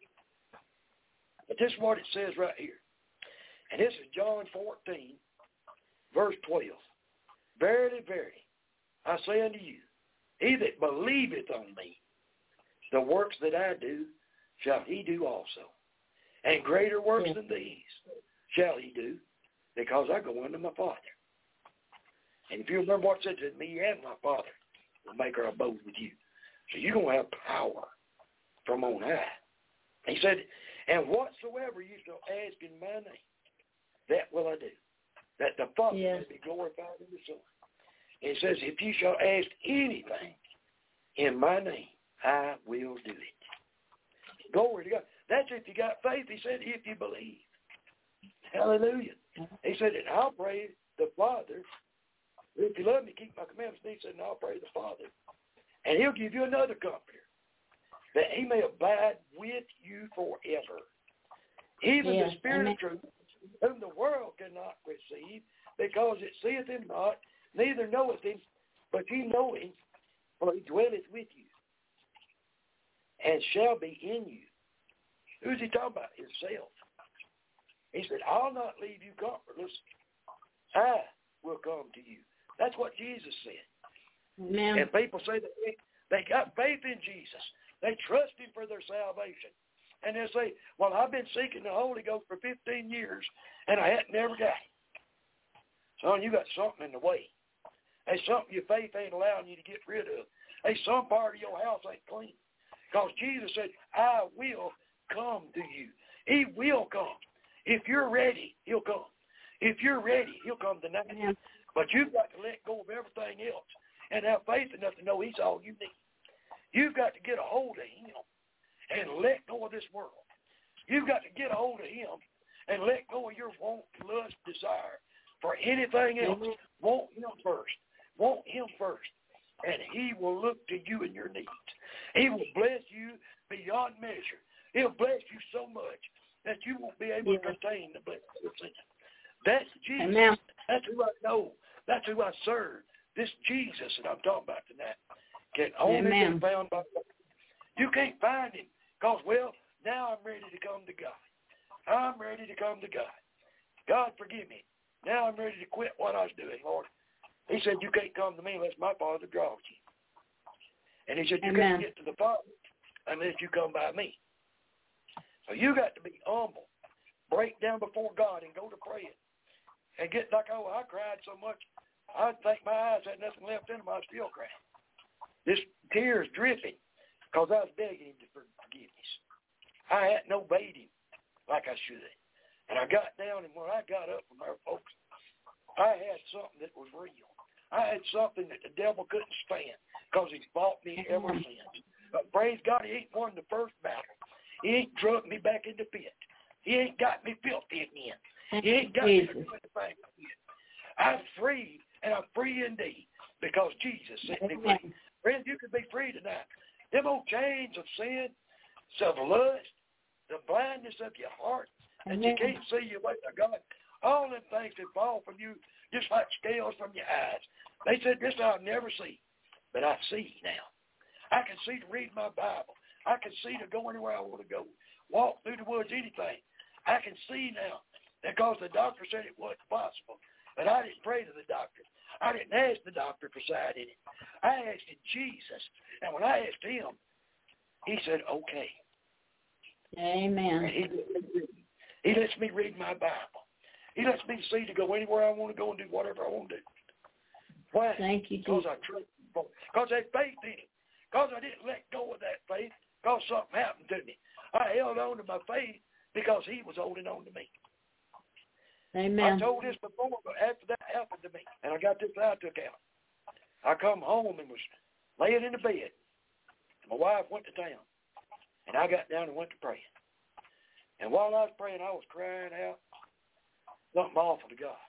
But this is what it says right here. And this is John 14, verse 12. Verily, verily, I say unto you, he that believeth on me, the works that I do, shall he do also. And greater works than these shall he do, because I go unto my Father. And if you remember what it said to me and my Father, will make our abode with you. So you're going to have power from on high. He said, and whatsoever you shall ask in my name, that will I do, that the Father may be glorified in the Son. And it says, if you shall ask anything in my name, I will do it. Glory to God. That's if you got faith. He said, if you believe. Hallelujah. He said, and I'll pray the Father. If you love me, keep my commandments. He said, and I'll pray the Father. And he'll give you another comforter, that he may abide with you forever. Even the Spirit of truth, whom the world cannot receive, because it seeth him not, neither knoweth him, but ye know him, for he dwelleth with you, and shall be in you. Who's he talking about? Himself. He said, I'll not leave you comfortless. I will come to you. That's what Jesus said. Amen. And people say that they got faith in Jesus. They trust him for their salvation. And they say, well, I've been seeking the Holy Ghost for 15 years, and I hadn't never got it. Son, you got something in the way. There's something your faith ain't allowing you to get rid of. There's some part of your house ain't clean. Because Jesus said, I will come to you. He will come. If you're ready, he'll come. If you're ready, he'll come tonight. Yeah. But you've got to let go of everything else and have faith enough to know he's all you need. You've got to get a hold of him and let go of this world. You've got to get a hold of him and let go of your want, lust, desire for anything else. Want him first. Want him first. And he will look to you and your needs. He will bless you beyond measure. He'll bless you so much that you won't be able to contain the blessing of sin. That's Jesus. Amen. That's who I know. That's who I serve. This Jesus that I'm talking about tonight can only be found by God. You can't find him because, well, now I'm ready to come to God. I'm ready to come to God. God, forgive me. Now I'm ready to quit what I was doing, Lord. He said, you can't come to me unless my Father draws you. And he said, you can't get to the Father unless you come by me. So you got to be humble. Break down before God and go to praying. And get like, oh, I cried so much, I think my eyes had nothing left in them. I was still crying. This tears dripping because I was begging him for forgiveness. I hadn't obeyed him like I should. And I got down, and when I got up from there, folks, I had something that was real. I had something that the devil couldn't stand because he's fought me ever since. But praise God, he ain't won the first battle. He ain't drug me back in the pit. He ain't got me filthy again. He ain't got me doing the thing again. I'm free, and I'm free indeed because Jesus set me free. Friends, you can be free tonight. Them old chains of sin, of lust, the blindness of your heart, that you can't see your way to God, all them things that fall from you just like scales from your eyes. They said, this I'll never see, but I see now. I can see to read my Bible. I can see to go anywhere I want to go, walk through the woods, anything. I can see now because the doctor said it wasn't possible, but I didn't pray to the doctor. I didn't ask the doctor for sight in it. I asked Jesus, and when I asked him, he said, okay. Amen. He lets me read my Bible. He lets me see to go anywhere I want to go and do whatever I want to do. Why? Thank you, because I trust him. Because I had faith in him. Because I didn't let go of that faith because something happened to me. I held on to my faith because he was holding on to me. Amen. I told this before, but after that happened to me, and I got this I took out, I come home and was laying in the bed. My wife went to town, and I got down and went to praying. And while I was praying, I was crying out something awful to God.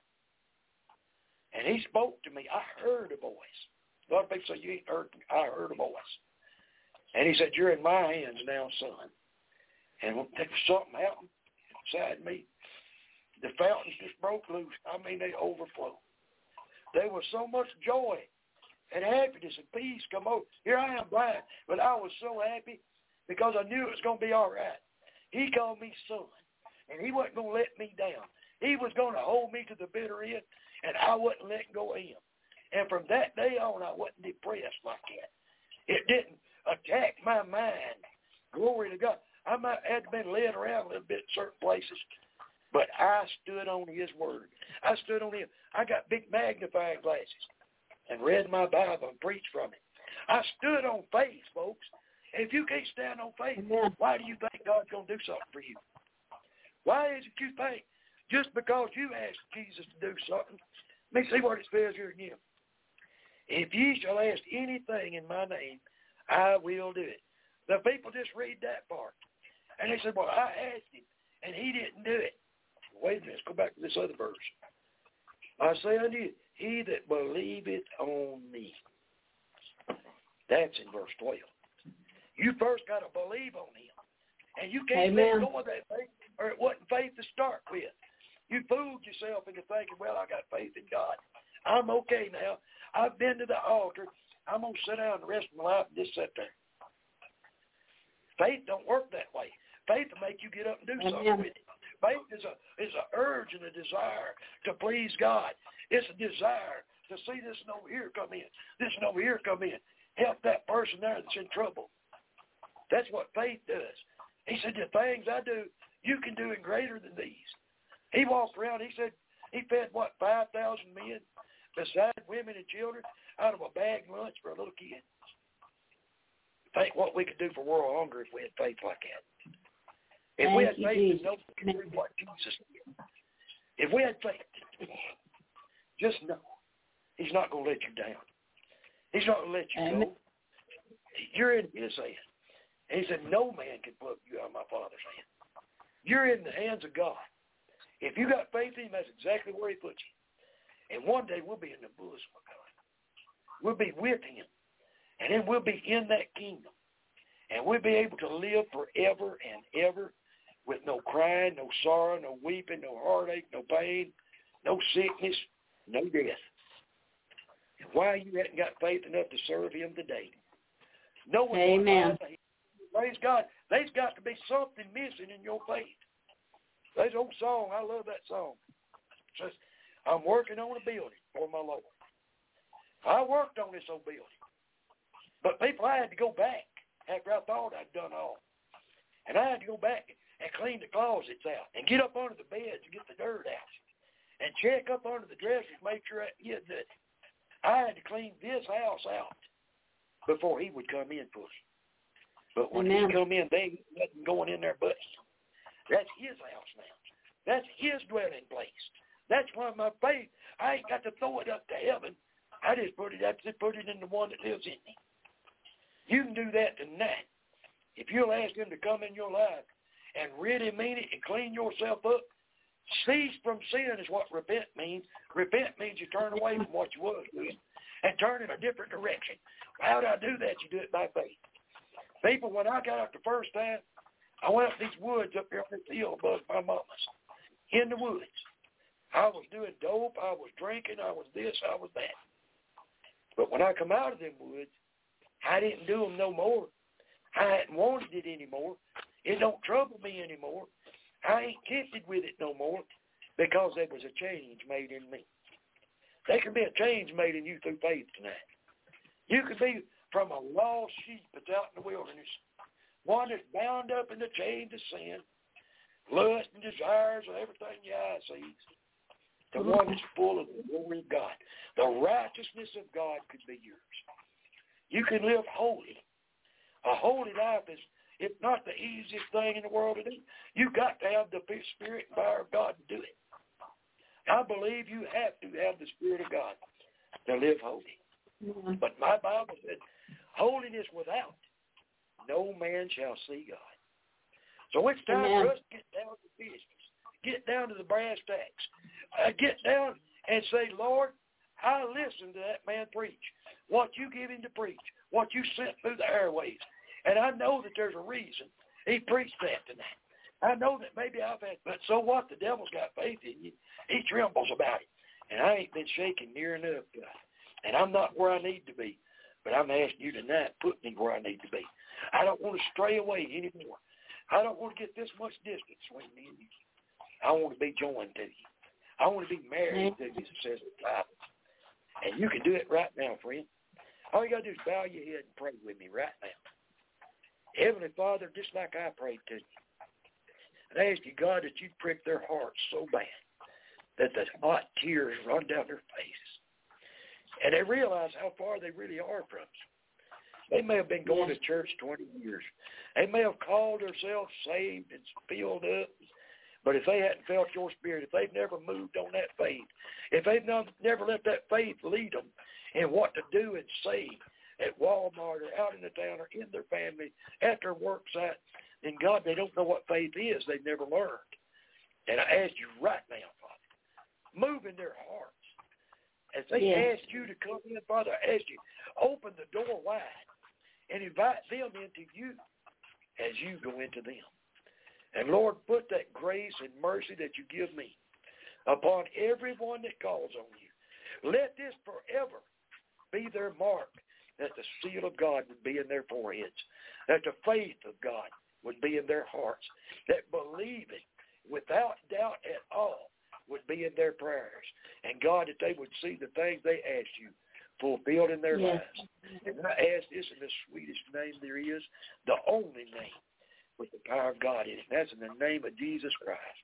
And he spoke to me. I heard a voice. A lot of people say, you ain't heard. I heard a voice. And he said, you're in my hands now, son. And when something happened inside me, the fountains just broke loose. I mean, they overflowed. There was so much joy and happiness and peace come over. Here I am blind, but I was so happy because I knew it was going to be all right. He called me son, and he wasn't going to let me down. He was going to hold me to the bitter end, and I wasn't letting go of him. And from that day on, I wasn't depressed like that. It didn't attack my mind. Glory to God. I might have been led around a little bit in certain places, but I stood on his word. I stood on him. I got big magnifying glasses and read my Bible and preached from it. I stood on faith, folks. If you can't stand on faith, why do you think God's going to do something for you? Why is it you think just because you asked Jesus to do something? Let me see what it says here again. If ye shall ask anything in my name, I will do it. The people just read that part. And they said, well, I asked him, and he didn't do it. Wait a minute, let's go back to this other verse. I say unto you, he that believeth on me. That's in verse 12. You first got to believe on him. And you can't let go of that faith, or it wasn't faith to start with. You fooled yourself into thinking, well, I got faith in God. I'm okay now. I've been to the altar. I'm going to sit down the rest of my life and just sit there. Faith don't work that way. Faith will make you get up and do something with it. Faith is a urge and a desire to please God. It's a desire to see this and over here come in. This and over here come in. Help that person there that's in trouble. That's what faith does. He said, the things I do, you can do in greater than these. He walked around, he said, he fed, 5,000 men, beside women and children, out of a bag lunch for a little kid. Think what we could do for world hunger if we had faith like that. If we had faith to know we could do what Jesus did. If we had faith, just know he's not going to let you down. He's not going to let you go. You're in his hand. And he said, no man can pluck you out of my Father's hand. You're in the hands of God. If you got faith in him, that's exactly where he puts you. And one day we'll be in the bosom of God. We'll be with him. And then we'll be in that kingdom. And we'll be able to live forever and ever with no crying, no sorrow, no weeping, no heartache, no pain, no sickness, no death. And why you hadn't got faith enough to serve him today? No one. Amen. Praise God. There's got to be something missing in your faith. There's an old song. I love that song. It says, I'm working on a building for my Lord. I worked on this old building. But people, I had to go back after I thought I'd done all. And I had to go back and clean the closets out and get up under the beds and get the dirt out and check up under the dressers, make sure I get that. I had to clean this house out before he would come in fully. But when he come in, there ain't nothing going in there but him. That's his house now. That's his dwelling place. That's why my faith, I ain't got to throw it up to heaven. I just put it in the one that lives in me. You can do that tonight. If you'll ask him to come in your life and really mean it and clean yourself up, cease from sin is what repent means. Repent means you turn away from what you was doing and turn in a different direction. How do I do that? You do it by faith. People, when I got up the first time, I went up these woods up here on this hill above my mama's. In the woods. I was doing dope, I was drinking, I was this, I was that. But when I come out of them woods, I didn't do them no more. I hadn't wanted it anymore. It don't trouble me anymore. I ain't tempted with it no more because there was a change made in me. There can be a change made in you through faith tonight. You could be from a lost sheep that's out in the wilderness, one that's bound up in the chains of sin, lust and desires of everything your eye sees, to one that's full of the glory of God. The righteousness of God could be yours. You can live holy. A holy life is, it's not the easiest thing in the world to do. You got to have the Spirit and power of God to do it. I believe you have to have the Spirit of God to live holy. Yeah. But my Bible said, holiness without, no man shall see God. So it's time for us to get down to business, get down to the brass tacks, get down and say, Lord, I listened to that man preach, what you give him to preach, what you sent through the airways. And I know that there's a reason he preached that tonight. I know that maybe I've had, but so what? The devil's got faith in you. He trembles about it. And I ain't been shaken near enough, God. And I'm not where I need to be. But I'm asking you tonight, put me where I need to be. I don't want to stray away anymore. I don't want to get this much distance between me and you. I want to be joined to you. I want to be married to you, it says in the Bible. And you can do it right now, friend. All you got to do is bow your head and pray with me right now. Heavenly Father, just like I prayed to you, and I ask you, God, that you prick their hearts so bad that the hot tears run down their faces. And they realize how far they really are from us. They may have been going to church 20 years. They may have called themselves saved and filled up. But if they hadn't felt your Spirit, if they've never moved on that faith, if they've never let that faith lead them in what to do and say at Walmart or out in the town or in their family, at their work site, then God, they don't know what faith is. They've never learned. And I ask you right now, Father, move in their hearts. As they ask you to come in, Father, I ask you, open the door wide and invite them into you as you go into them. And Lord, put that grace and mercy that you give me upon everyone that calls on you. Let this forever be their mark, that the seal of God would be in their foreheads, that the faith of God would be in their hearts, that believing without doubt at all would be in their prayers. And God, that they would see the things they ask you fulfilled in their lives. And I ask this in the sweetest name there is, the only name with the power of God in it. And that's in the name of Jesus Christ.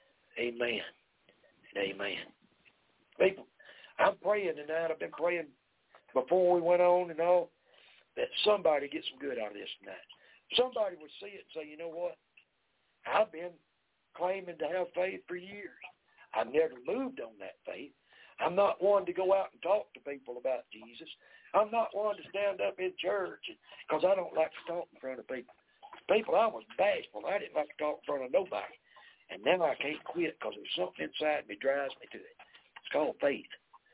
Amen and amen. People, I'm praying tonight. I've been praying before we went on and all, that somebody gets some good out of this tonight. Somebody would see it and say, you know what? I've been claiming to have faith for years. I've never moved on that faith. I'm not one to go out and talk to people about Jesus. I'm not one to stand up in church because I don't like to talk in front of people. People, I was bashful. I didn't like to talk in front of nobody. And now I can't quit because there's something inside me drives me to it. It's called faith.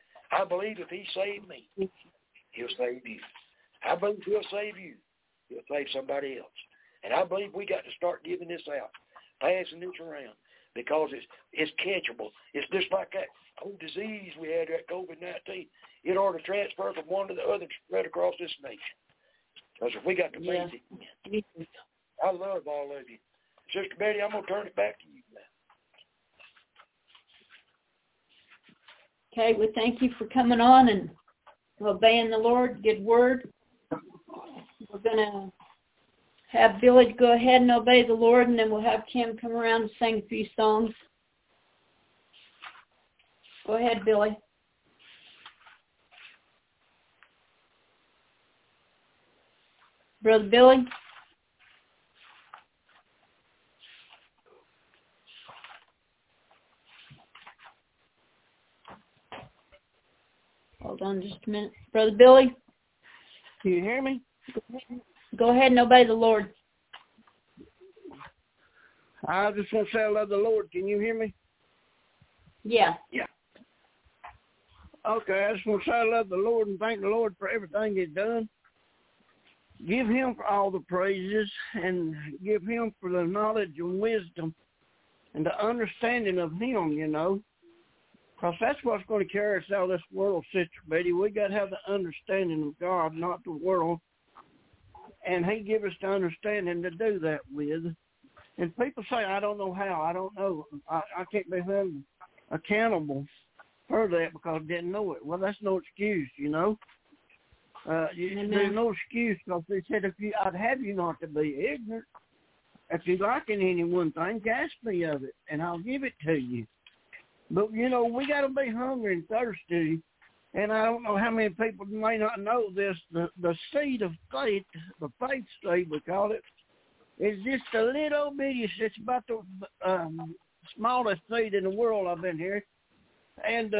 I believe if he saved me, he'll save you. I believe he'll save you. He'll save somebody else. And I believe we got to start giving this out, passing this around, because it's catchable. It's just like that old disease we had, that COVID-19. It ought to transfer from one to the other, spread across this nation. Because if we got to face it, I love all of you. Sister Betty, I'm going to turn it back to you now. Okay, we thank you for coming on and obeying the Lord. Good word. We're going to have Billy go ahead and obey the Lord, and then we'll have Kim come around and sing a few songs. Go ahead, Billy. Brother Billy? Hold on just a minute. Brother Billy? Can you hear me? Go ahead and obey the Lord. I just want to say I love the Lord. Can you hear me? Yeah. Yeah. Okay, I just want to say I love the Lord and thank the Lord for everything he's done. Give him for all the praises and give him for the knowledge and wisdom and the understanding of him, you know. Because that's what's going to carry us out of this world, Sister Betty. We got to have the understanding of God, not the world. And he give us the understanding to do that with. And people say, I don't know how. I don't know. I can't be held accountable for that because I didn't know it. Well, that's no excuse, you know. There's no excuse because they said, I'd have you not to be ignorant. If you like in any one thing, ask me of it, and I'll give it to you. But, you know, we got to be hungry and thirsty. And I don't know how many people may not know this. The seed of faith, the faith seed, we call it, It's just a little bitty. It's about the smallest seed in the world. I've been here, and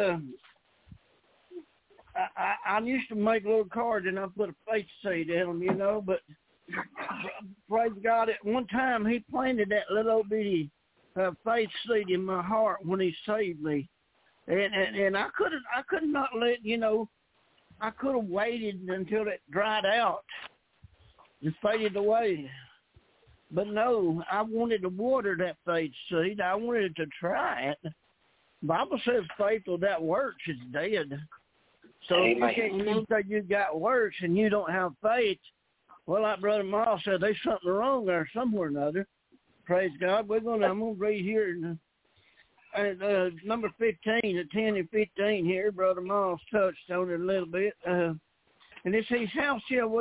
I used to make little cards and I put a faith seed in them, you know. But praise God, at one time He planted that little bitty faith seed in my heart when He saved me, and I could not let, you know. I could have waited until it dried out and faded away. But no, I wanted to water that faith seed. I wanted to try it. The Bible says faith without works is dead. So if you say you got works and you don't have faith, well, like Brother Miles said, there's something wrong there somewhere or another. Praise God. I'm going to read here number 15, at 10 and 15 here. Brother Miles touched on it a little bit. And it says, how shall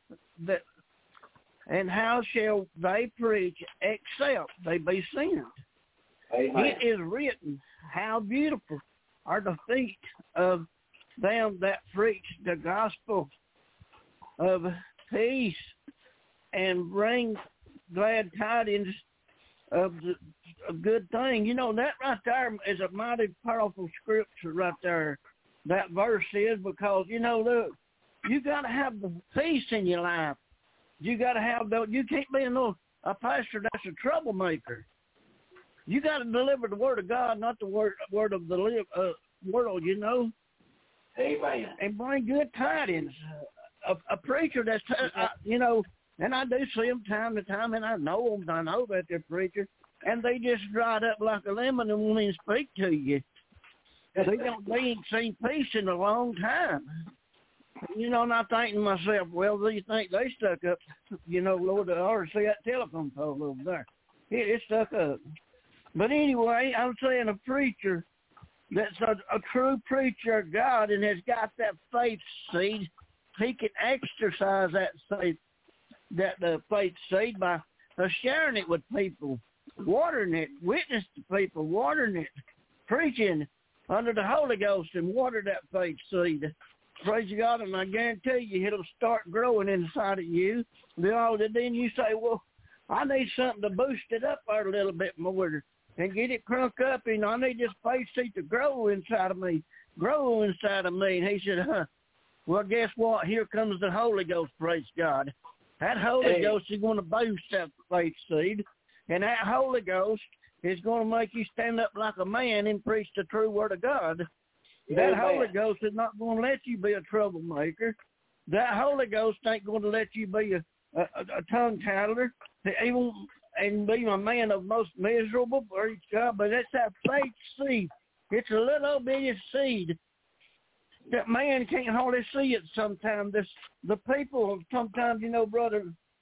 they preach except they be sent? Amen. It is written, how beautiful are the feet of them that preach the gospel of peace and bring glad tidings of a good thing. You know, that right there is a mighty powerful scripture right there. That verse is, because, you know, look, you got to have the peace in your life. You got to have you can't be a pastor that's a troublemaker. You got to deliver the word of God, not the word of the world, you know. Amen. And bring good tidings. A preacher that's, you know, and I do see them time to time, and I know that they're preachers, and they just dried up like a lemon and won't even speak to you. They ain't seen peace in a long time. You know, and I'm thinking to myself, well, do you think they stuck up? You know, Lord, I ought to see that telephone pole over there. It stuck up. But anyway, I'm saying a preacher that's a true preacher of God and has got that faith seed, he can exercise that faith seed by sharing it with people, watering it, witness to people, watering it, preaching under the Holy Ghost, and water that faith seed. Praise God, and I guarantee you it'll start growing inside of you. Then you say, well, I need something to boost it up there a little bit more and get it crunk up. And I need this faith seed to grow inside of me. And he said, well, guess what? Here comes the Holy Ghost, praise God. That Holy Ghost is going to boost that faith seed, and that Holy Ghost is going to make you stand up like a man and preach the true word of God. That Holy Ghost is not going to let you be a troublemaker. That Holy Ghost ain't going to let you be a tongue tattler and be a man of most miserable, praise God. But it's that faith seed. It's a little bitty seed that man can't hardly see it sometimes. The people sometimes, you know, brother,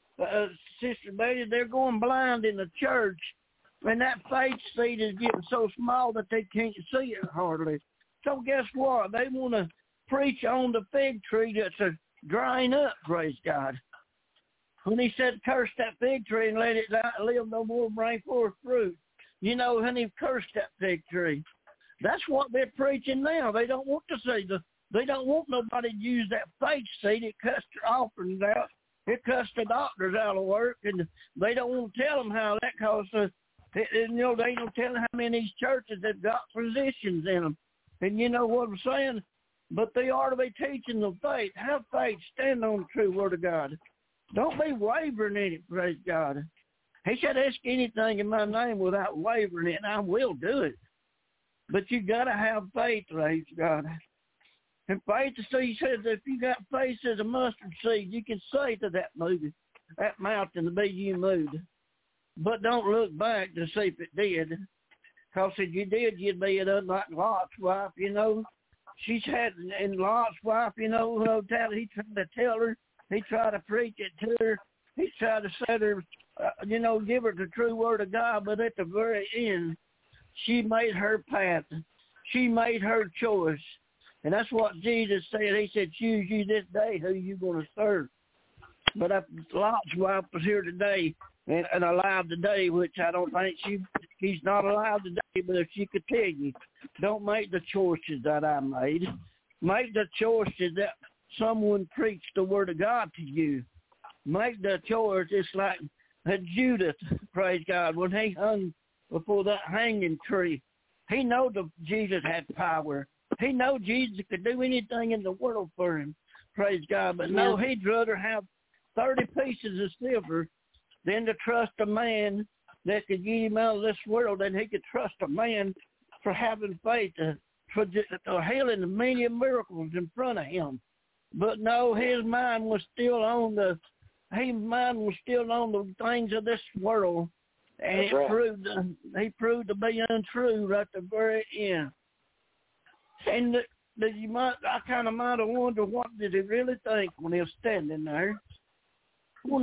Sister Betty, they're going blind in the church, and that faith seed is getting so small that they can't see it hardly. So guess what? They want to preach on the fig tree that's drying up, praise God. When he said, curse that fig tree and let it live no more, bring forth fruit. You know, and he cursed that fig tree. That's what they're preaching now. They don't want to see they don't want nobody to use that faith seed. It cussed their offerings out. It cussed the doctors out of work, and they don't want to tell them how that costs us. You know, they don't tell them how many of these churches have got physicians in them. And you know what I'm saying? But they ought to be teaching the faith. Have faith. Stand on the true word of God. Don't be wavering in it, praise God. He said, ask anything in my name without wavering it, and I will do it. But you got to have faith, praise God. And faith, so he says, if you got faith as a mustard seed, you can say to that mountain to be you moved. But don't look back to see if it did. Because if you did, you'd be like Lot's wife, you know. She's had, and Lot's wife, you know, he tried to tell her. He tried to preach it to her. He tried to set her, you know, give her the true word of God. But at the very end, she made her path. She made her choice. And that's what Jesus said. He said, choose you this day who you going to serve. But if Lot's wife was here today and alive today, which I don't think she's not alive today, but if she could tell you, don't make the choices that I made. Make the choices that someone preached the word of God to you. Make the choice. It's like Judas, praise God, when he hung before that hanging tree. He knew that Jesus had power. He knew Jesus could do anything in the world for him, praise God. But no, he'd rather have 30 pieces of silver than to trust a man that could get him out of this world, than he could trust a man for having faith, for healing the many miracles in front of him. But no, his mind was still on the things of this world, and he proved to be untrue right at the very end. And I kind of might have wondered, what did he really think when he was standing there? Well,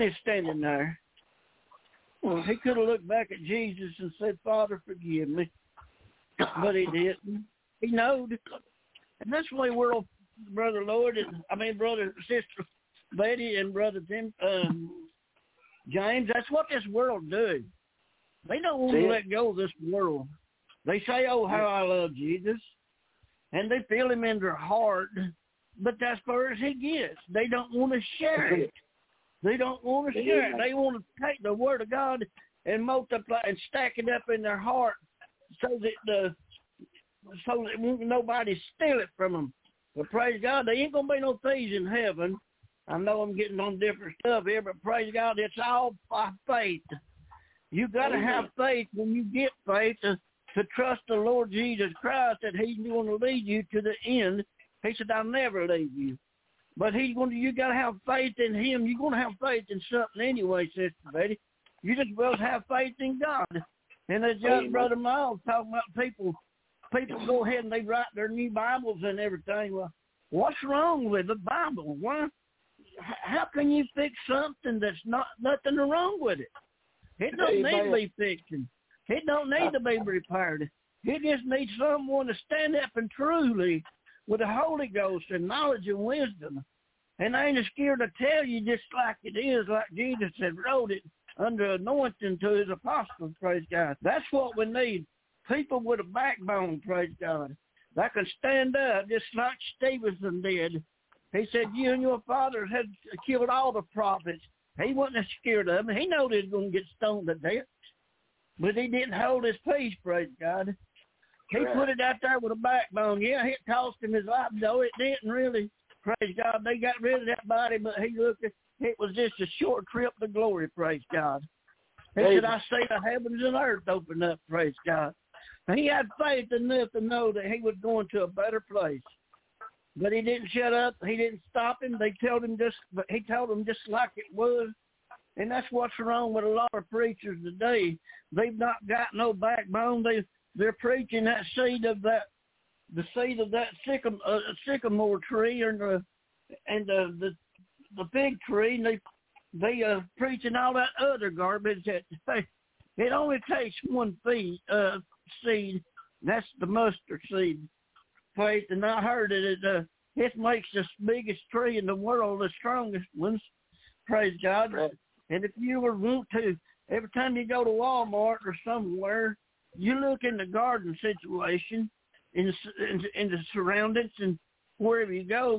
he could have looked back at Jesus and said, "Father, forgive me," but he didn't. He knowed, and that's the way world, Brother Sister Betty, and Brother James. That's what this world do. They don't want to let go of this world. They say, "Oh, how I love Jesus," and they feel him in their heart, but that's as far as he gets. They don't want to share it. They don't want to share it. They want to take the Word of God and multiply and stack it up in their heart so that won't nobody steal it from them. But praise God, there ain't going to be no thieves in heaven. I know I'm getting on different stuff here, but praise God, it's all by faith. You got to have faith when you get faith to trust the Lord Jesus Christ that he's going to lead you to the end. He said, "I'll never leave you." But you got to have faith in him. You're going to have faith in something anyway, Sister Betty. You just will have faith in God. And as young Brother Miles talking about people go ahead and they write their new Bibles and everything. Well, what's wrong with the Bible? Why? How can you fix something that's nothing wrong with it? It don't need to be fixed. It don't need to be repaired. It just needs someone to stand up and truly, with the Holy Ghost and knowledge and wisdom, and I ain't scared to tell you just like it is, like Jesus had wrote it under anointing to his apostles, praise God. That's what we need. People with a backbone, praise God, that can stand up just like Stevenson did. He said, "You and your fathers had killed all the prophets." He wasn't scared of them. He knew they was going to get stoned to death, but he didn't hold his peace, praise God. He put it out there with a backbone. Yeah, it cost him his life, though. It didn't really. Praise God. They got rid of that body, but he looked at it was just a short trip to glory, praise God. He said, "I see the heavens and earth open up," praise God. And he had faith enough to know that he was going to a better place. But he didn't shut up. He didn't stop him. He told them just like it was. And that's what's wrong with a lot of preachers today. They've not got no backbone. They're preaching that seed of that sycamore tree and the fig tree, and they preaching all that other garbage. That it only takes one seed. That's the mustard seed faith, and I heard it. It makes the biggest tree in the world, the strongest ones. Praise God. Right. And if you were want to, every time you go to Walmart or somewhere, you look in the garden situation, in the surroundings, and wherever you go,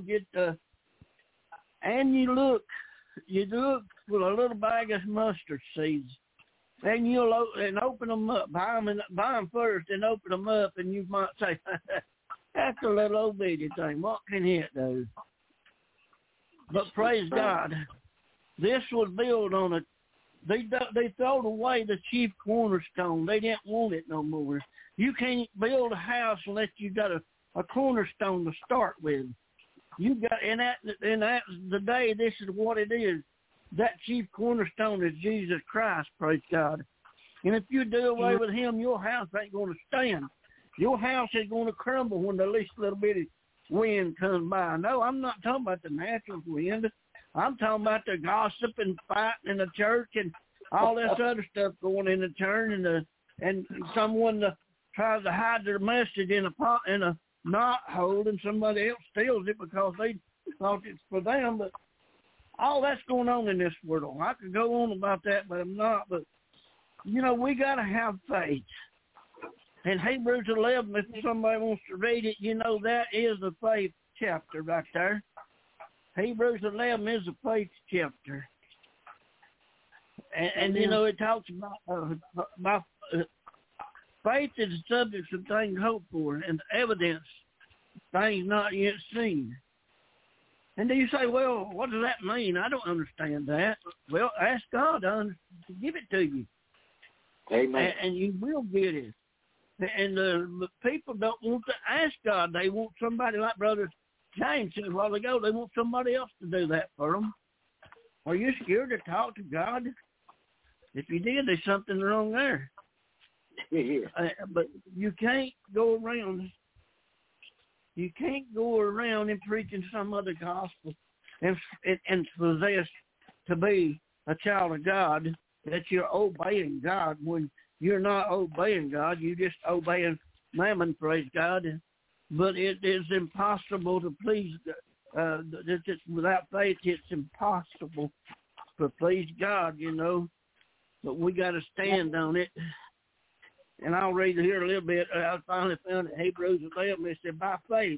and you look for a little bag of mustard seeds, and you'll open them up, buy them first, and open them up, and you might say, "That's a little old bitty thing. What can it do?" But praise God, this was built on it. They thrown away the chief cornerstone. They didn't want it no more. You can't build a house unless you got a cornerstone to start with. You got, and that's the day. This is what it is. That chief cornerstone is Jesus Christ. Praise God. And if you do away with him, your house ain't going to stand. Your house is going to crumble when the least little bit of wind comes by. No, I'm not talking about the natural wind. I'm talking about the gossip and fighting in the church and all this other stuff going in the church, and someone tries to hide their message in a knot hole, and somebody else steals it because they thought it's for them. But all that's going on in this world. I could go on about that, but I'm not. But we got to have faith. In Hebrews 11, if somebody wants to read it, that is the faith chapter right there. Hebrews 11 is the faith chapter. And you know, it talks about faith is the subject of things hoped for, and the evidence things not yet seen. And do you say, well, what does that mean? I don't understand that. Well, ask God to give it to you. Amen. And you will get it. And the people don't want to ask God. They want somebody like Brother James said a while ago. They want somebody else to do that for them. Are you scared to talk to God? If you did, there's something wrong there. Yeah. But you can't go around. You can't go around and preaching some other gospel and possess to be a child of God, that you're obeying God when you're not obeying God. You're just obeying mammon, praise God. But it is impossible to please. Without faith, it's impossible to please God, you know. But we got to stand on it. And I'll read here a little bit. I finally found it, Hebrews 11. It said, by faith.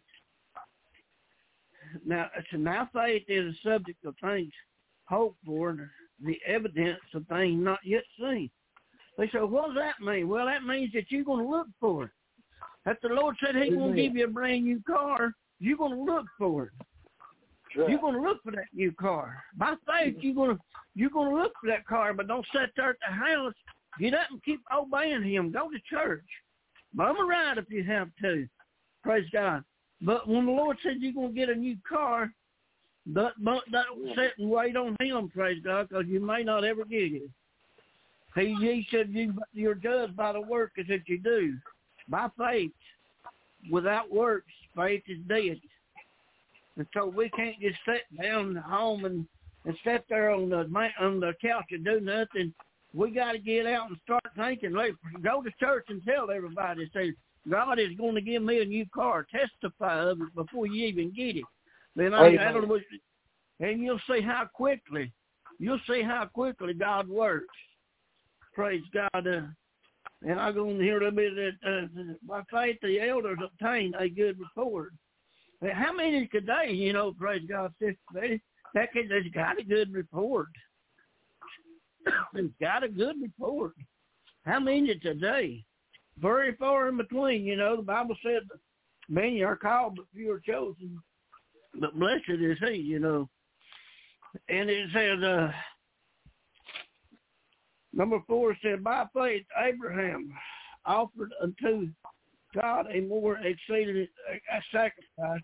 Now faith is a subject of things hoped for, the evidence of things not yet seen. They say, what does that mean? Well, that means that you're going to look for it. If the Lord said He's going to give you a brand new car, you're going to look for it. Right. You're going to look for that new car. By faith, you're going to look for that car, but don't sit there at the house. Get up and keep obeying Him. Go to church. Bum a ride if you have to. Praise God. But when the Lord said you're going to get a new car, don't sit and wait on Him, praise God, because you may not ever get it. He said you're judged by the work that you do. By faith. Without works, faith is dead. And so we can't just sit down at home and sit there on the couch and do nothing. We got to get out and start thinking. Go to church and tell everybody. Say, God is going to give me a new car. Testify of it before you even get it. Then and you'll see how quickly God works. Praise God. And I'm going to hear a little bit that by faith the elders obtained a good report. How many today, you know, praise God, Sister Betty, that's got a good report? It's got a good report. How many today? Very far in between, you know. The Bible said many are called, but few are chosen. But blessed is he, you know. And it says, number 4 said, by faith Abraham offered unto God a more exceeding sacrifice.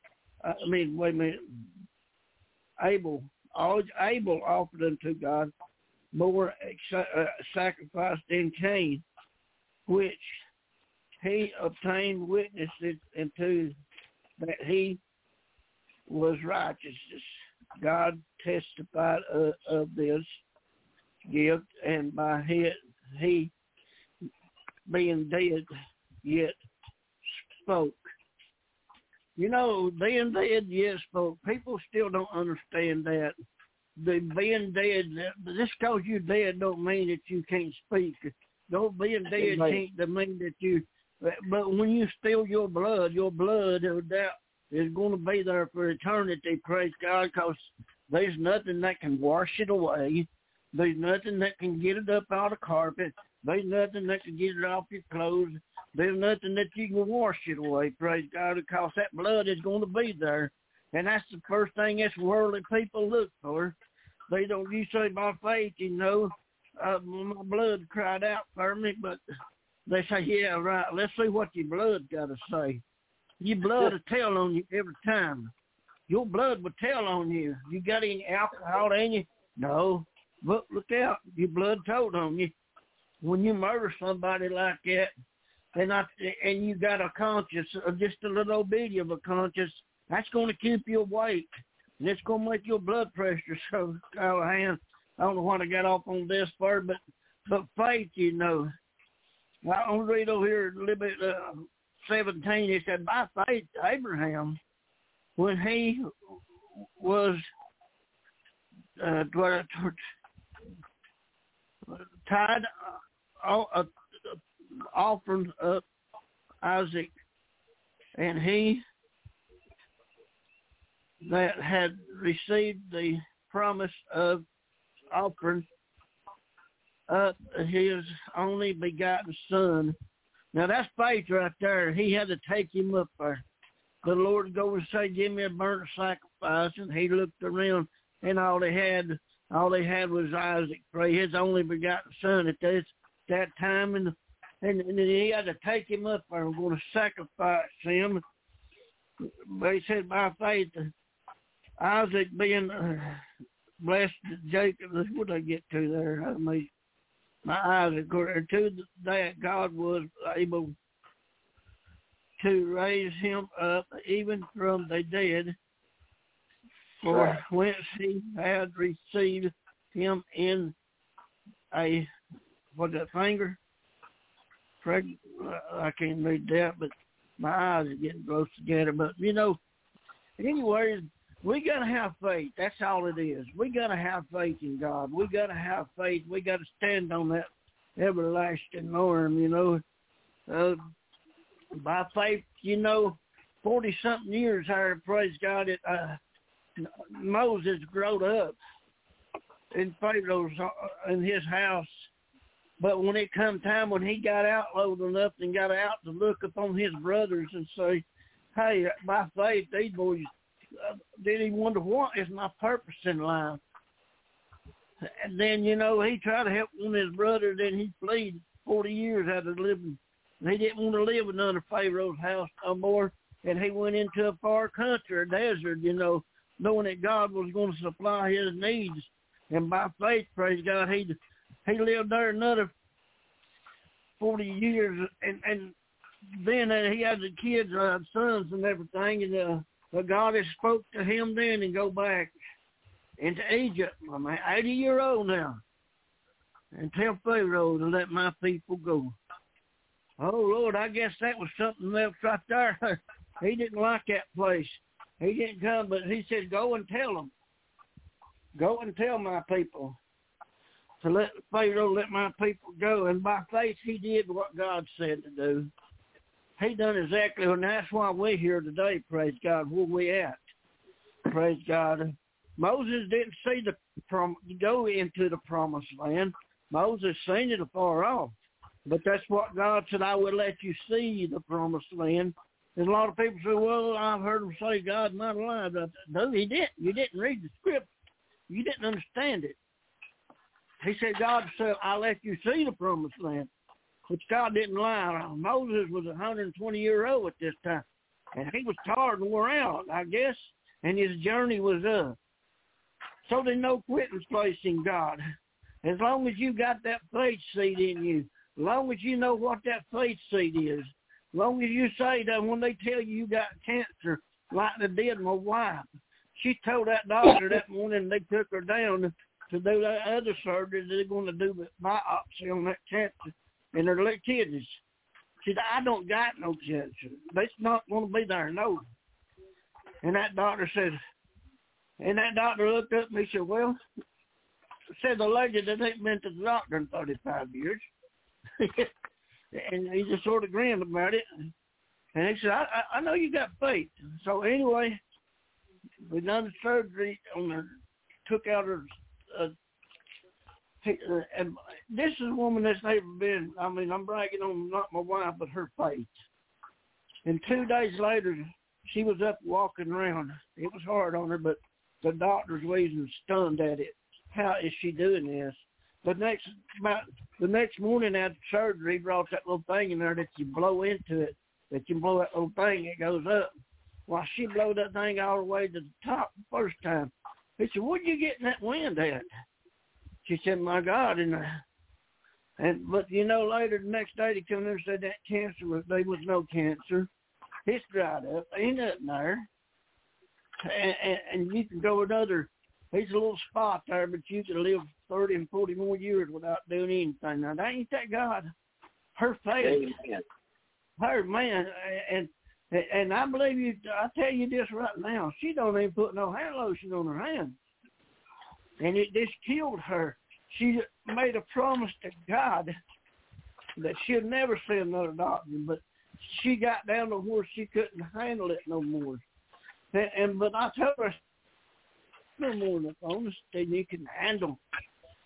Abel offered unto God more sacrifice than Cain, which he obtained witnesses into that he was righteous. God testified of this gift, and by he being dead yet spoke. You know, being dead yet spoke. People still don't understand that. The being dead, just because you're dead don't mean that you can't speak. Don't being dead can't mean that you, but when you steal your blood, that is going to be there for eternity, praise God, because there's nothing that can wash it away. There's nothing that can get it up out of the carpet. There's nothing that can get it off your clothes. There's nothing that you can wash it away, praise God, because that blood is going to be there. And that's the first thing us worldly people look for. They don't, you say by faith, you know, my blood cried out for me, but they say, yeah, right, let's see what your blood got to say. Your blood will tell on you every time. Your blood will tell on you. You got any alcohol in you? No. But look out, your blood told on you. When you murder somebody like that, and you got a conscience, just a little bitty of a conscience, that's going to keep you awake. And it's going to make your blood pressure so out of hand. I don't know what I got off on this part, but faith, you know. I want to read over here a little bit, 17. It said, by faith, Abraham, when he was tied offering up Isaac, and he that had received the promise of offering up his only begotten son. Now that's faith right there. He had to take him up there. The Lord go and say, give me a burnt sacrifice. And he looked around, and all they had was Isaac, his only begotten son at that time. And he had to take him up there and going to sacrifice him. But he said, by faith, Isaac being blessed, Jacob, what did I get to there? I mean, my Isaac, to that God was able to raise him up even from the dead, for whence he had received him in a, finger? I can't read that, but my eyes are getting close together. But, anyways, we got to have faith. That's all it is. We got to have faith in God. We got to have faith. We got to stand on that everlasting norm, by faith, 40-something years there, praise God, Moses growed up in Pharaoh's, in his house. But when it come time when he got out old enough and got out to look upon his brothers and say, hey, by faith, these boys, did he wonder what is my purpose in life? And then, he tried to help one of his brothers, and he fled 40 years out of living. He didn't want to live in under Pharaoh's house no more, and he went into a far country, a desert, knowing that God was going to supply his needs. And by faith, praise God, he lived there another 40 years, and then he had the kids, sons and everything, and God has spoke to him then and go back into Egypt. I'm 80-year-old now, and tell Pharaoh to let my people go. Oh, Lord, I guess that was something else right there. He didn't like that place. He didn't come, but he said, go and tell them. Go and tell my people to let Pharaoh let my people go. And by faith, he did what God said to do. He done exactly, and that's why we're here today, praise God, where we at. Praise God. Moses didn't see go into the promised land. Moses seen it afar off. But that's what God said, I will let you see the promised land. And a lot of people say, well, I've heard them say God's not alive. No, he didn't. You didn't read the script. You didn't understand it. He said, God said, I'll let you see the promised land. Which God didn't lie. Moses was 120-year-old at this time. And he was tired and wore out, I guess. And his journey was up. So there's no quitting place in God. As long as you got that faith seed in you, as long as you know what that faith seed is, as long as you say that when they tell you got cancer, like they did my wife, she told that doctor that morning they took her down to do that other surgery they're going to do biopsy on that cancer in her little kidneys. She said, I don't got no cancer. It's not going to be there, no. And that doctor looked up and he said, well, said the lady that ain't been to the doctor in 35 years. And he just sort of grinned about it. And he said, I know you got faith. So anyway, we done the surgery on her, took out her, and this is a woman that's never been, I'm bragging on not my wife, but her faith. And 2 days later, she was up walking around. It was hard on her, but the doctors was stunned at it. How is she doing this? The next morning after surgery, he brought that little thing in there that you blow into it, that you blow that little thing, it goes up. Well, she blew that thing all the way to the top the first time. He said, where'd you get that wind at? She said, my God. But later the next day they come in and said that cancer there was no cancer. It's dried up. Ain't nothing there. And you can go another. There's a little spot there, but you can live 30 and 40 more years without doing anything. Now, that ain't that God. Her faith. Her, man. And I believe you, I tell you this right now, she don't even put no hand lotion on her hands. And it just killed her. She made a promise to God that she'll never see another doctor, but she got down to where she couldn't handle it no more. But I told her, no more than honest than you can handle.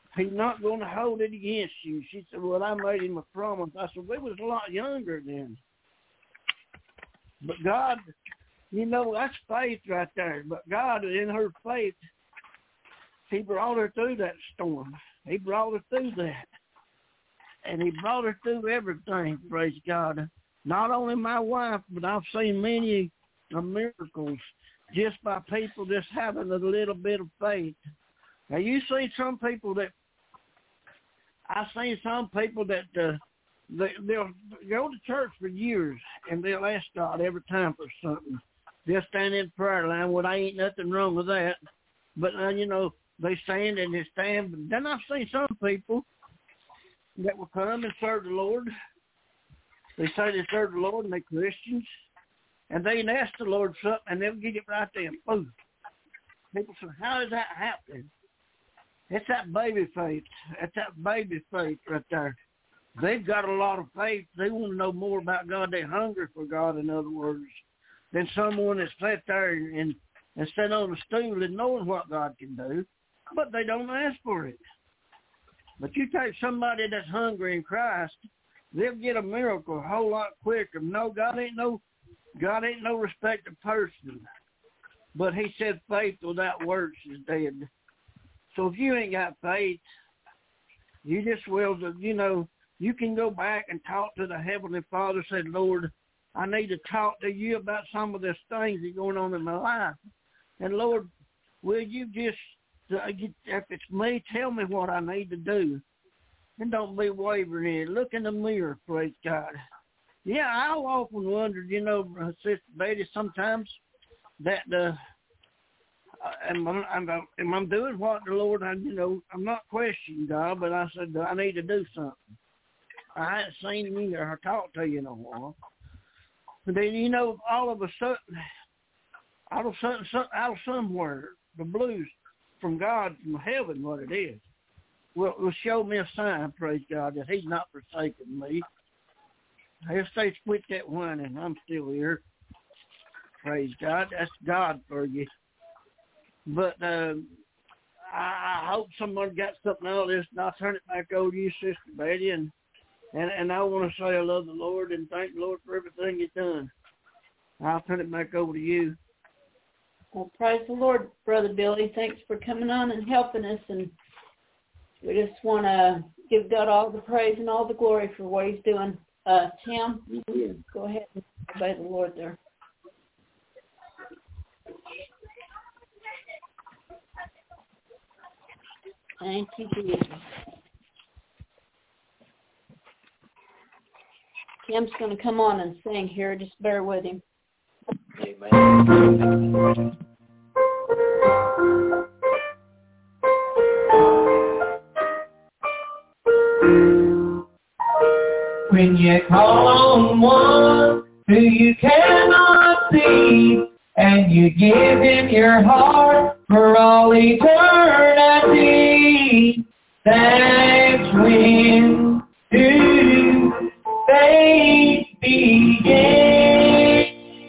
He's not going to hold it against you. She said, well, I made him a promise. I said, we was a lot younger then. But God, you know, that's faith right there. But God, in her faith, he brought her through that storm. He brought her through that. And he brought her through everything, praise God. Not only my wife, but I've seen many miracles just by people just having a little bit of faith. Now, you see some people that, I've seen some people that they'll go to church for years and they'll ask God every time for something. They'll stand in the prayer line. Well, there ain't nothing wrong with that. But, you know, they stand and they stand. But then I've seen some people that will come and serve the Lord. They say they serve the Lord and they're Christians. And they can ask the Lord something and they'll get it right there and boom. People say, how does that happen? It's that baby faith. It's that baby faith right there. They've got a lot of faith. They want to know more about God. They're hungry for God, in other words, than someone that sat there and sat on a stool and knowing what God can do, but they don't ask for it. But you take somebody that's hungry in Christ, they'll get a miracle a whole lot quicker. No, God ain't no respected person. But he said faith without works is dead. So if you ain't got faith, you just will, you know, you can go back and talk to the Heavenly Father, say, Lord, I need to talk to you about some of these things that are going on in my life. And Lord, will you just, if it's me, tell me what I need to do. And don't be wavering in it. Look in the mirror, praise God. Yeah, I've often wondered, you know, Sister Betty, sometimes that am I doing what the Lord, you know, I'm not questioning God, but I said, I need to do something. I hadn't seen you or talked to you in a while. But then, you know, all of a sudden, out of somewhere, the blues from God, from heaven, what it is, will show me a sign, praise God, that he's not forsaken me. He'll say, quit that whining, I'm still here. Praise God, that's God for you. But I hope someone got something out of this, and I'll turn it back over to you, Sister Betty, and I want to say I love the Lord and thank the Lord for everything he's done. I'll turn it back over to you. Well, praise the Lord, Brother Billy. Thanks for coming on and helping us. And we just want to give God all the praise and all the glory for what he's doing. Tim, go ahead and obey the Lord there. Thank you, Jesus. Tim's going to come on and sing here. Just bear with him. Amen. When you call on one who you cannot see, and you give him your heart for all eternity, that's when true faith begins.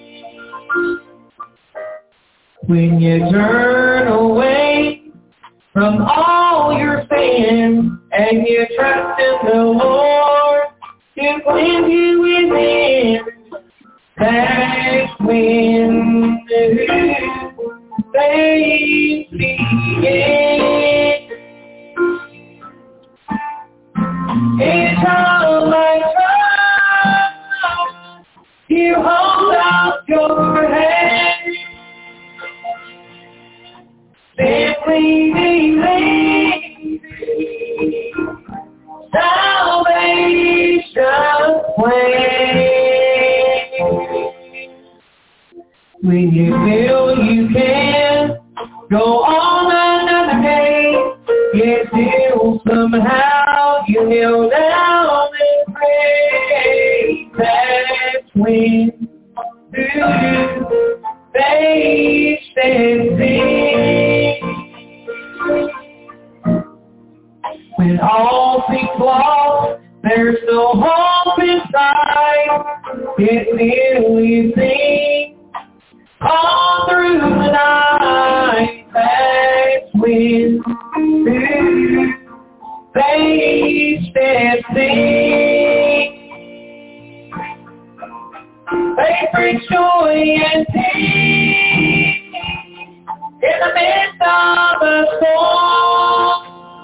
When you turn away from all your sins and you trust in the Lord to cleanse you within, that's when the faith begins. It's all like trust. You hold out your hand, simply believe salvation's plan. When you feel you can go on another day, yet still somehow you kneel down and pray, that's when faith stands in. When all seems lost, there's no hope inside, yet still you sing all through the night. That's when Faith brings joy and peace in the midst of the storm.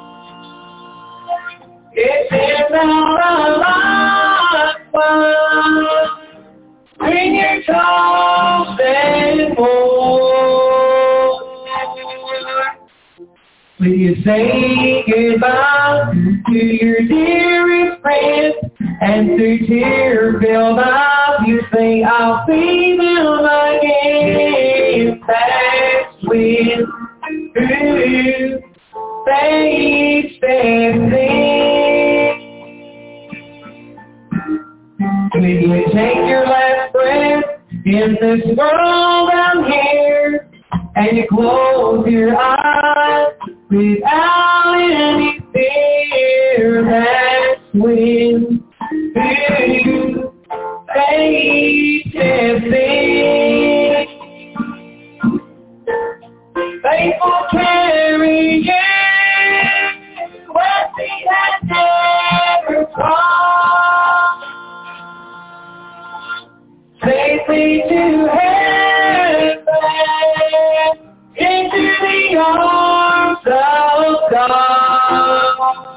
It's in the light one. Bring your toast and more. Will you say goodbye to your dearest friends? And through tear-filled eyes you say, I'll see them again. That's when faith steps in. When you take your last breath in this world out here, and you close your eyes without any fear, that's when faith steps in. Faith will carry you where feet have never gone, safely to heaven, into the arms of God.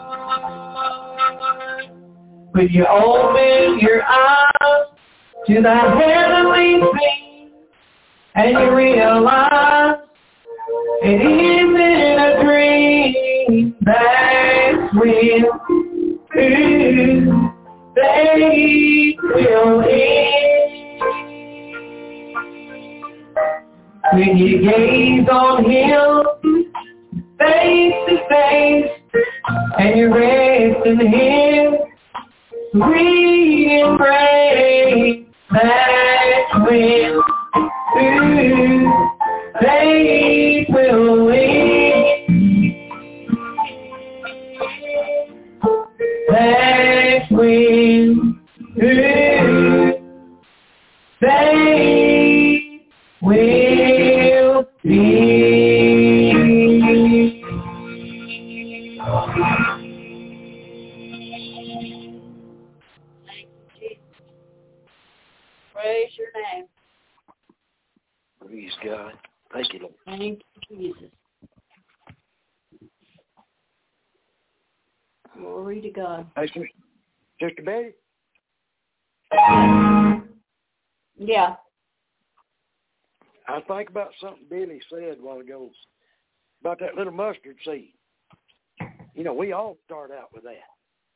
Will you open your eyes to the heavenly things, and you realize it isn't a dream? That's when faith will end. When you gaze on Him face to face, and you rest in Him sweet embrace, that's when faith will win. That's when faith will be. Praise your name. Praise God. Thank you, Lord. Thank you, Jesus. Glory to God. Hey, Sister Betty? Yeah. I think about something Billy said a while ago about that little mustard seed. You know, we all start out with that.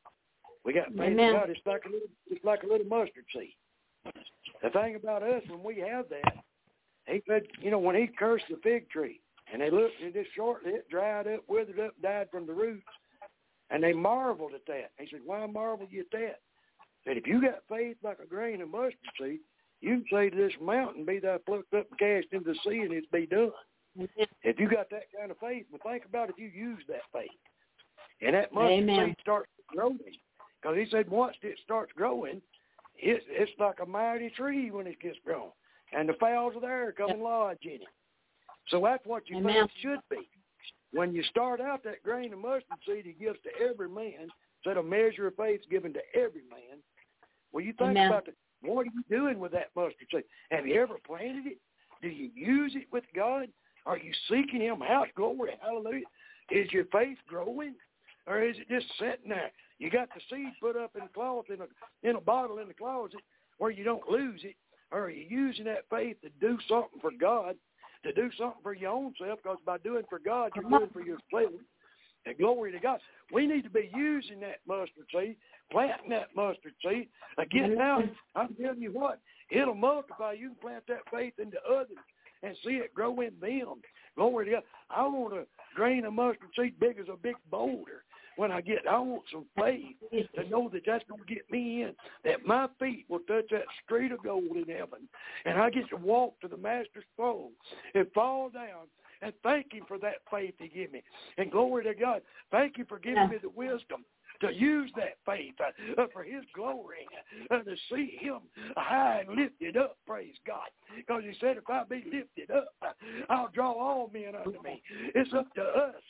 We got faith in God. It's like a little mustard seed. The thing about us, when we have that, he said, you know, when he cursed the fig tree, and they looked at it shortly, it dried up, withered up, died from the roots, and they marveled at that. He said, why marvel you at that? He said, if you got faith like a grain of mustard seed, you can say to this mountain, be thou plucked up and cast into the sea, and it's be done. If you got that kind of faith, well, think about if you use that faith. And that mustard seed starts growing. Because he said once it starts growing, it's like a mighty tree when it gets grown. And the fowls of the air come and lodge in it. So that's what your faith should be. When you start out, that grain of mustard seed he gives to every man, said a measure of faith given to every man. Well, you think about what are you doing with that mustard seed? Have you ever planted it? Do you use it with God? Are you seeking Him out? Glory, hallelujah. Is your faith growing? Or is it just sitting there? You got the seed put up in a cloth, in a bottle in the closet where you don't lose it. Or are you using that faith to do something for God, to do something for your own self? Because by doing for God, you're doing for your pleasure. And glory to God. We need to be using that mustard seed, planting that mustard seed. Again, now, I'm telling you what, it'll multiply. You can plant that faith into others and see it grow in them. Glory to God. I want a grain of mustard seed big as a big boulder. I want some faith to know that that's going to get me in, that my feet will touch that street of gold in heaven, and I get to walk to the Master's throne and fall down and thank Him for that faith He gave me. And glory to God, thank you for giving me the wisdom to use that faith for His glory, to see Him high and lifted up, praise God. Because He said, if I be lifted up, I'll draw all men unto me. It's up to us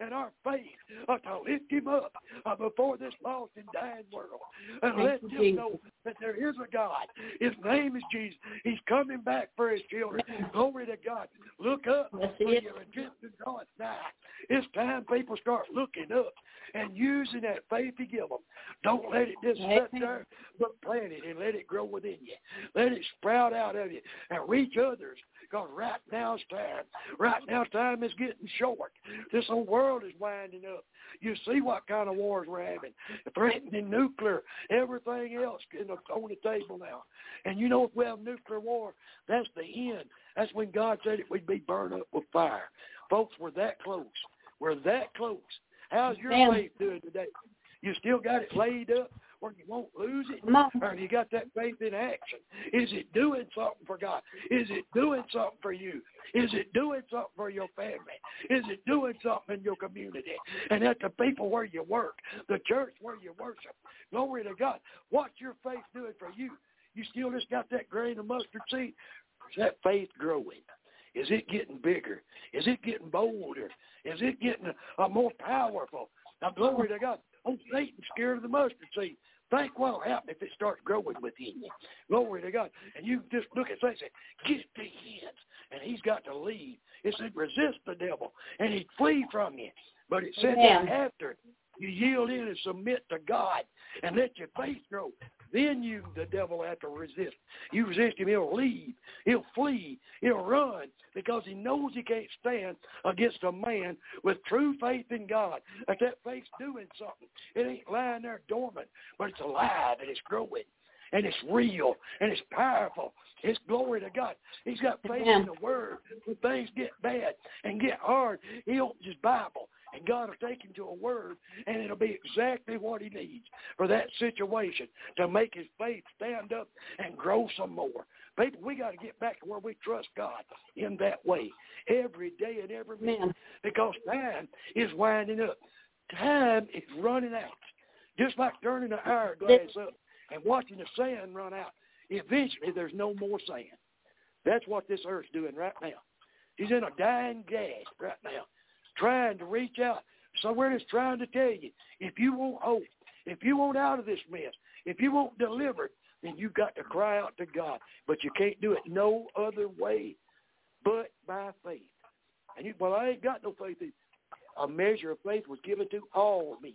and our faith to lift him up before this lost and dying world. And let them know that there is a God. His name is Jesus. He's coming back for his children. Glory to God. Look up for your redemption draweth nigh. It's time people start looking up and using that faith he give them. Don't let it just sit there, but plant it and let it grow within you. Let it sprout out of you and reach others, because right now's time. Right now time is getting short. This whole world is winding up. You see what kind of wars we're having. Threatening nuclear, everything else on the table now. And you know, if we have nuclear war, that's the end. That's when God said it would be burned up with fire. Folks, we're that close. We're that close. How's your faith doing today? You still got it laid up where you won't lose it? Or you got that faith in action? Is it doing something for God? Is it doing something for you? Is it doing something for your family? Is it doing something in your community? And at the people where you work, the church where you worship. Glory to God. What's your faith doing for you? You still just got that grain of mustard seed? Is that faith growing? Is it getting bigger? Is it getting bolder? Is it getting more powerful? Now, glory to God. Oh, Satan's scared of the mustard seed. Think what will happen if it starts growing within you. Glory to God. And you just look at Satan and say, get the hands. And he's got to leave. It said, resist the devil, and he'd flee from you. But it said that after you yield in and submit to God and let your faith grow, then the devil have to resist. You resist him, he'll leave, he'll flee, he'll run, because he knows he can't stand against a man with true faith in God. That faith's doing something. It ain't lying there dormant, but it's alive and it's growing. And it's real, and it's powerful. It's glory to God. He's got faith in the Word. When things get bad and get hard, he opens his Bible, and God will take him to a Word, and it'll be exactly what he needs for that situation to make his faith stand up and grow some more. People, we got to get back to where we trust God in that way every day and every minute, because time is winding up. Time is running out. Just like turning the hourglass up and watching the sand run out. Eventually, there's no more sand. That's what this earth's doing right now. He's in a dying gasp right now, trying to reach out. Somewhere that's trying to tell you, if you want hope, if you want out of this mess, if you want delivered, then you've got to cry out to God. But you can't do it no other way but by faith. And I ain't got no faith. A measure of faith was given to all men,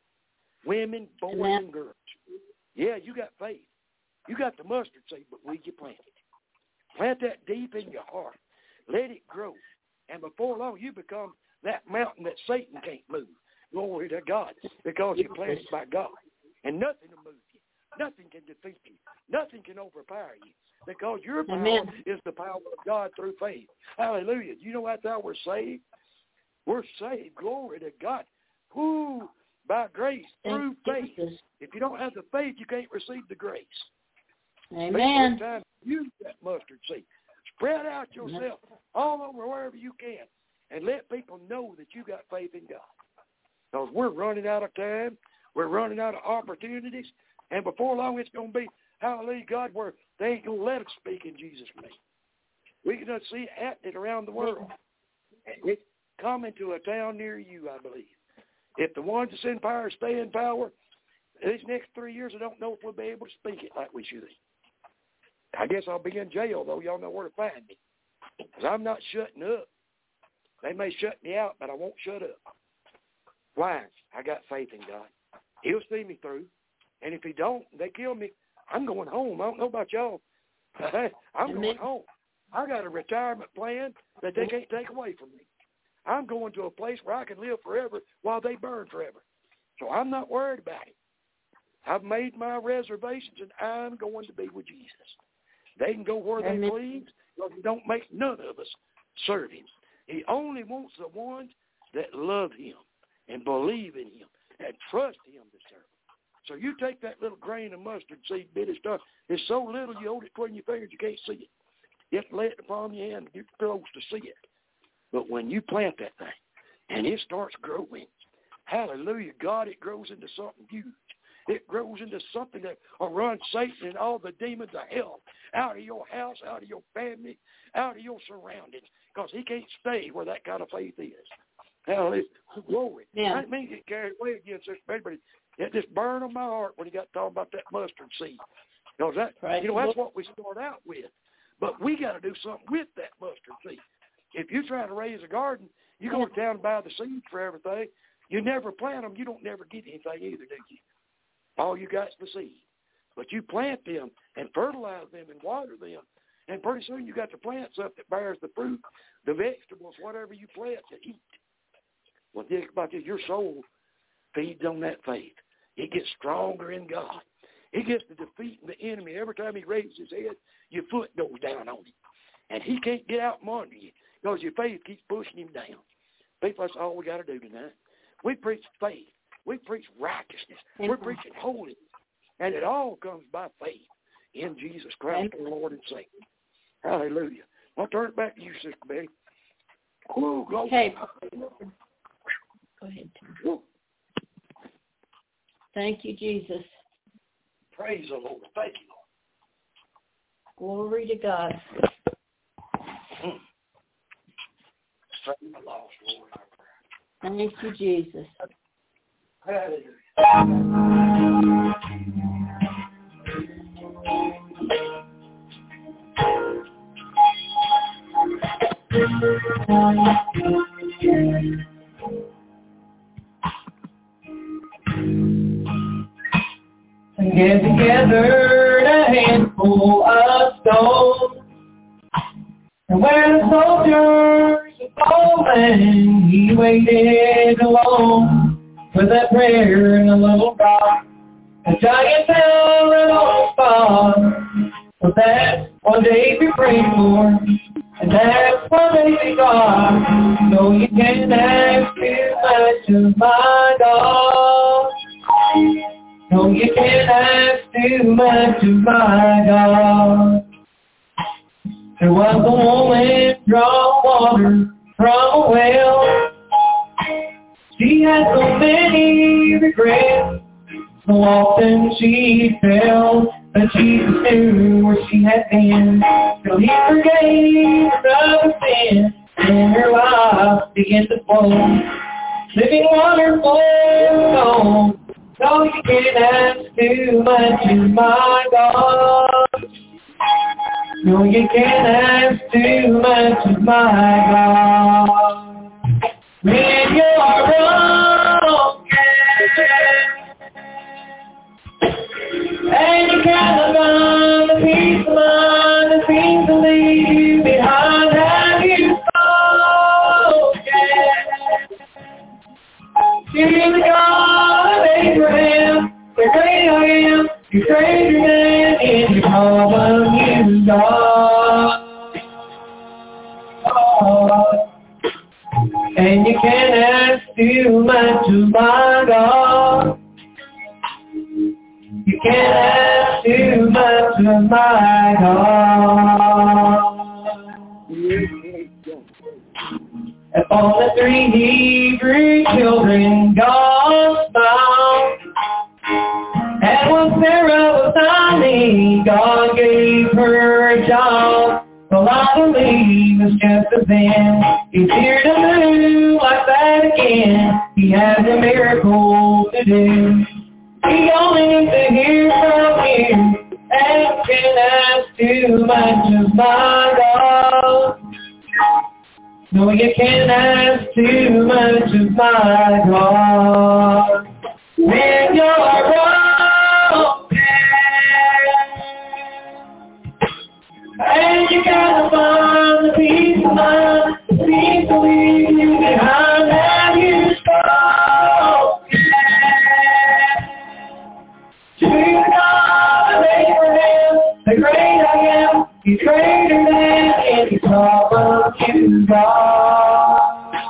women, boys, and girls. Yeah, you got faith. You got the mustard seed, but where you plant it? Plant that deep in your heart. Let it grow. And before long, you become that mountain that Satan can't move. Glory to God, because you planted by God. And nothing will move you. Nothing can defeat you. Nothing can overpower you, because your power is the power of God through faith. Hallelujah. You know that's how we're saved? We're saved. Glory to God. Who? By grace, through faith. If you don't have the faith, you can't receive the grace. Amen. Time use that mustard seed. Spread out yourself all over wherever you can, and let people know that you got faith in God. Because we're running out of time. We're running out of opportunities. And before long, it's going to be, hallelujah, God, where they ain't going to let us speak in Jesus' name. We can see it happening around the world. It's coming to a town near you, I believe. If the ones that's in power stay in power, these next 3 years, I don't know if we'll be able to speak it like we should. I guess I'll be in jail, though. Y'all know where to find me. Because I'm not shutting up. They may shut me out, but I won't shut up. Why? I got faith in God. He'll see me through. And if he don't, they kill me, I'm going home. I don't know about y'all. I'm going home. I got a retirement plan that they can't take away from me. I'm going to a place where I can live forever while they burn forever. So I'm not worried about it. I've made my reservations, and I'm going to be with Jesus. They can go where they please, but it don't make none of us serve him. He only wants the ones that love him and believe in him and trust him to serve him. So you take that little grain of mustard seed bit of stuff. It's so little you hold it between your fingers you can't see it. You have to lay it upon your hand and get close to see it. But when you plant that thing and it starts growing, hallelujah, God, it grows into something huge. It grows into something that will run Satan and all the demons of hell out of your house, out of your family, out of your surroundings, because he can't stay where that kind of faith is. Hallelujah. Glory. Yeah. I didn't mean to get carried away against Sister Betty, but it just burned on my heart when he got talking about that mustard seed. Because that, that's what we start out with. But we got to do something with that mustard seed. If you try to raise a garden, you go down and buy the seeds for everything. You never plant them. You don't never get anything either, do you? All you got is the seed. But you plant them and fertilize them and water them, and pretty soon you got the plants up that bears the fruit, the vegetables, whatever you plant to eat. Well, think about this. Your soul feeds on that faith. It gets stronger in God. It gets to defeating the enemy. Every time he raises his head, your foot goes down on him. And he can't get out from under you because your faith keeps pushing him down. People, that's all we got to do tonight. We preach faith. We preach righteousness. We're preaching holiness. And it all comes by faith in Jesus Christ, our Lord and Savior. Hallelujah. I'll turn it back to you, Sister Betty. Oh, glory. Okay. Go ahead, Tim. Thank you, Jesus. Praise the Lord. Thank you, Lord. Glory to God. Save the lost, Lord. Thank you, Jesus. Hallelujah. And get together a handful of stones, and where the soldiers were falling, he waited alone with that prayer in a little rock. The giant fell right on the spot. So that's what they be praying for, and that's what they be God. No, you can't ask too much of my God. No, you can't ask too much of my God. There was a woman draw water from a well. She had so many regrets, so often she fell, but Jesus knew where she had been, so he forgave her of sin, and her life began to flow. Living water flowed on. No, you can't ask too much of my God. No, you can't ask too much of my God. When you're broken and you can't find the peace of mind that seems to leave you behind, have you spoken to the God of Abraham, the great I am, the greater than any problem you got. And you can't ask too much of my God. You can't ask too much of my God. Upon the 3 Hebrew children God found, and when Sarah was 90, God gave her a job. Well, I believe it's just a sin. He's here to move like that again. He has a miracle to do. He only needs to hear from you, and can't ask too much of my God. No, you can't ask too much of my God. When you're broken and you gotta find the peace of mind, the peace to leave you behind, have you spoken to the God of Abraham, the great I am, he's greater than any problem you got.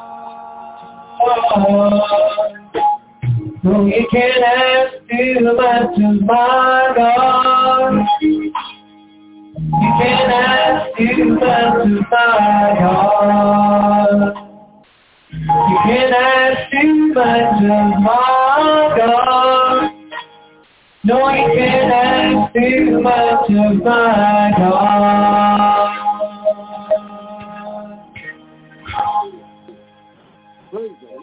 No, you can't ask too much of my God. You can't ask too much of my God. You can't ask too much of my God. No, you can't ask too much of my God. Praise the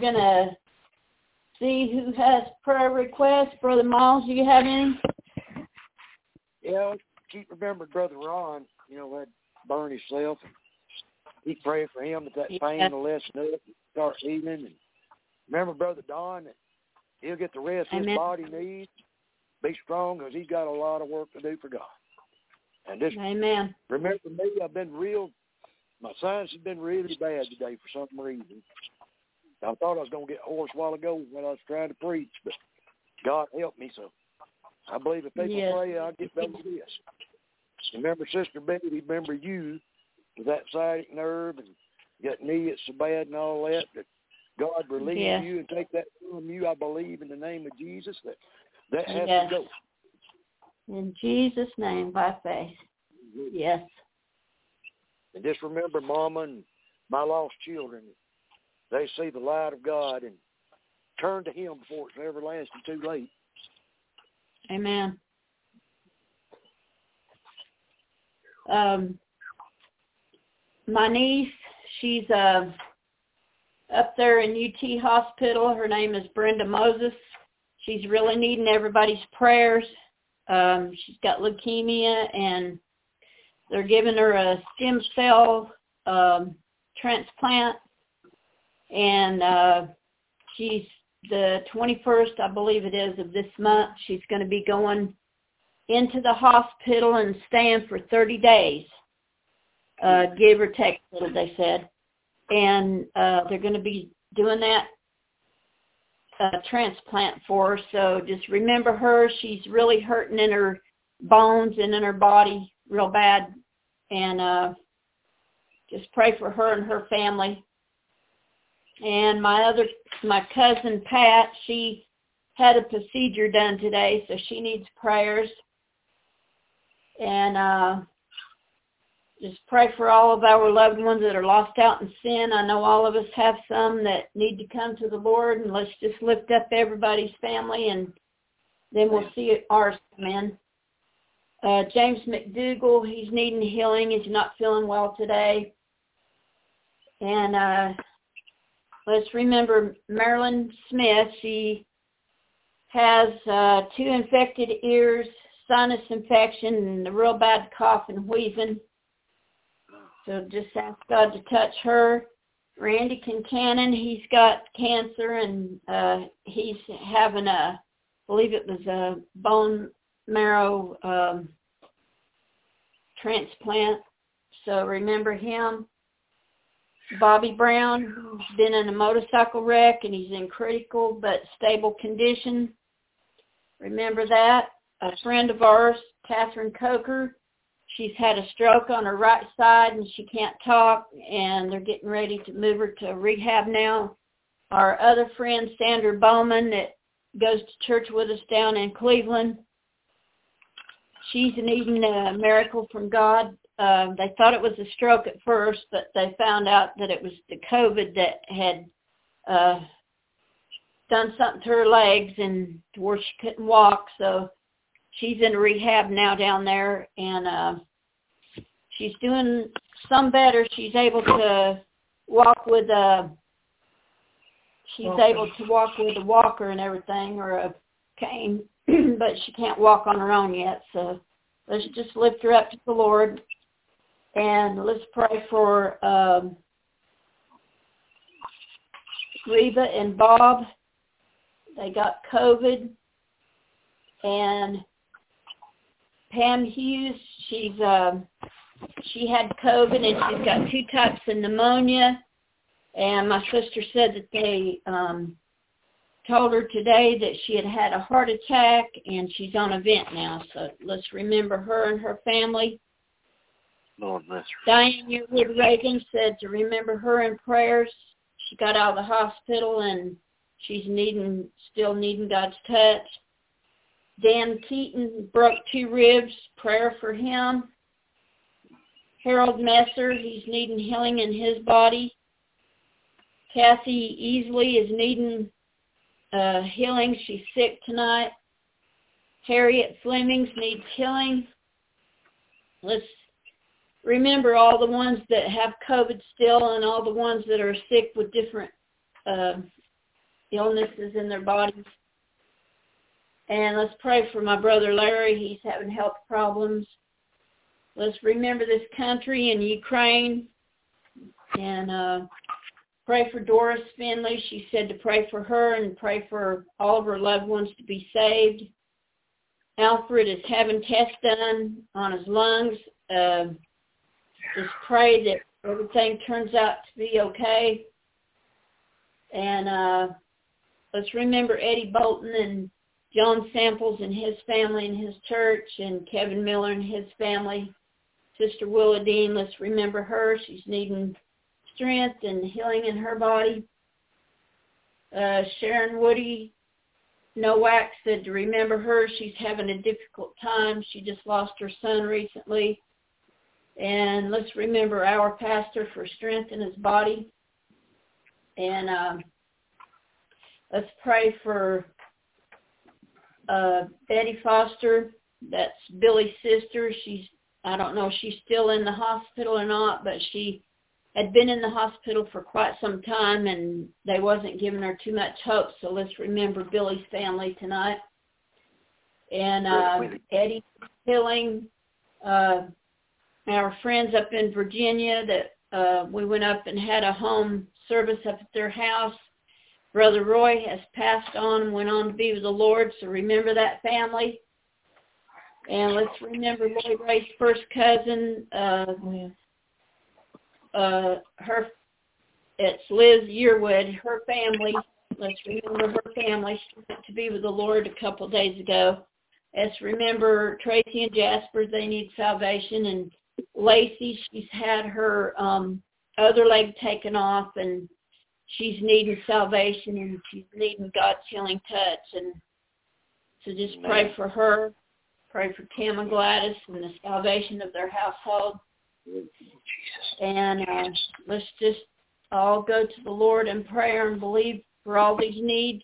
going to see who has prayer requests. Brother Miles, do you have any? Yeah, keep remembering Brother Ron, had burned himself. And keep praying for him that pain will lessen up and start healing. And remember Brother Don, that he'll get the rest his body needs. Be strong, because he's got a lot of work to do for God. And just Amen. Remember me, my sinus has been really bad today for some reason. I thought I was going to get hoarse a while ago when I was trying to preach, but God helped me. So I believe if people pray, I'll get better with this. Remember Sister Betty, remember you with that sciatic nerve and that knee that's so bad and all that God relieve you and take that from you. I believe in the name of Jesus that has to go. In Jesus' name, by faith. Yes. And just remember Mama and my lost children. They see the light of God and turn to Him before it's everlasting too late. Amen. My niece, she's up there in UT Hospital. Her name is Brenda Moses. She's really needing everybody's prayers. She's got leukemia, and they're giving her a stem cell transplant. And she's the 21st, I believe it is, of this month. She's going to be going into the hospital and staying for 30 days, give or take a little, they said. And they're going to be doing that transplant for her. So just remember her. She's really hurting in her bones and in her body real bad. And just pray for her and her family. And my cousin Pat, she had a procedure done today, so she needs prayers. And just pray for all of our loved ones that are lost out in sin. I know all of us have some that need to come to the Lord, and let's just lift up everybody's family, and then we'll see ours come in. James McDougall, he's needing healing. He's not feeling well today. And let's remember Marilyn Smith. She has 2 infected ears, sinus infection, and a real bad cough and wheezing. So just ask God to touch her. Randy Kincannon, he's got cancer, and he's having I believe it was a bone marrow transplant. So remember him. Bobby Brown, who's been in a motorcycle wreck, and he's in critical but stable condition. Remember that. A friend of ours, Catherine Coker, she's had a stroke on her right side, and she can't talk, and they're getting ready to move her to rehab now. Our other friend, Sandra Bowman, that goes to church with us down in Cleveland, she's needing a miracle from God. They thought it was a stroke at first, but they found out that it was the COVID that had done something to her legs and to where she couldn't walk. So she's in rehab now down there, and she's doing some better. She's able to walk with a walker and everything, or a cane, but she can't walk on her own yet. So let's just lift her up to the Lord. And let's pray for Reba and Bob. They got COVID. And Pam Hughes, she had COVID, and she's got 2 types of pneumonia. And my sister said that they told her today that she had had a heart attack, and she's on a vent now. So let's remember her and her family. Lord bless her. Diane Yearwood Reagan said to remember her in prayers. She got out of the hospital, and she's still needing God's touch. Dan Keaton broke 2 ribs. Prayer for him. Harold Messer, he's needing healing in his body. Kathy Easley is needing healing. She's sick tonight. Harriet Flemings needs healing. Let's remember all the ones that have COVID still, and all the ones that are sick with different illnesses in their bodies. And let's pray for my brother Larry. He's having health problems. Let's remember this country and Ukraine. And pray for Doris Finley. She said to pray for her and pray for all of her loved ones to be saved. Alfred is having tests done on his lungs. Just pray that everything turns out to be okay. And let's remember Eddie Bolton and John Samples and his family and his church, and Kevin Miller and his family. Sister Willa Dean, let's remember her. She's needing strength and healing in her body. Sharon Woody Nowak said to remember her. She's having a difficult time. She just lost her son recently. And let's remember our pastor for strength in his body. And let's pray for Betty Foster. That's Billy's sister. I don't know if she's still in the hospital or not, but she had been in the hospital for quite some time, and they wasn't giving her too much hope. So let's remember Billy's family tonight. And Eddie Hilling, our friends up in Virginia that we went up and had a home service up at their house. Brother Roy has passed on and went on to be with the Lord, so remember that family. And let's remember Lloyd Ray's first cousin, it's Liz Yearwood, her family. Let's remember her family. She went to be with the Lord a couple of days ago. Let's remember Tracy and Jasper, they need salvation. And Lacey, she's had her other leg taken off, and she's needing salvation, and she's needing God's healing touch. And so just pray for her. Pray for Tim and Gladys and the salvation of their household. And let's just all go to the Lord in prayer and believe for all these needs.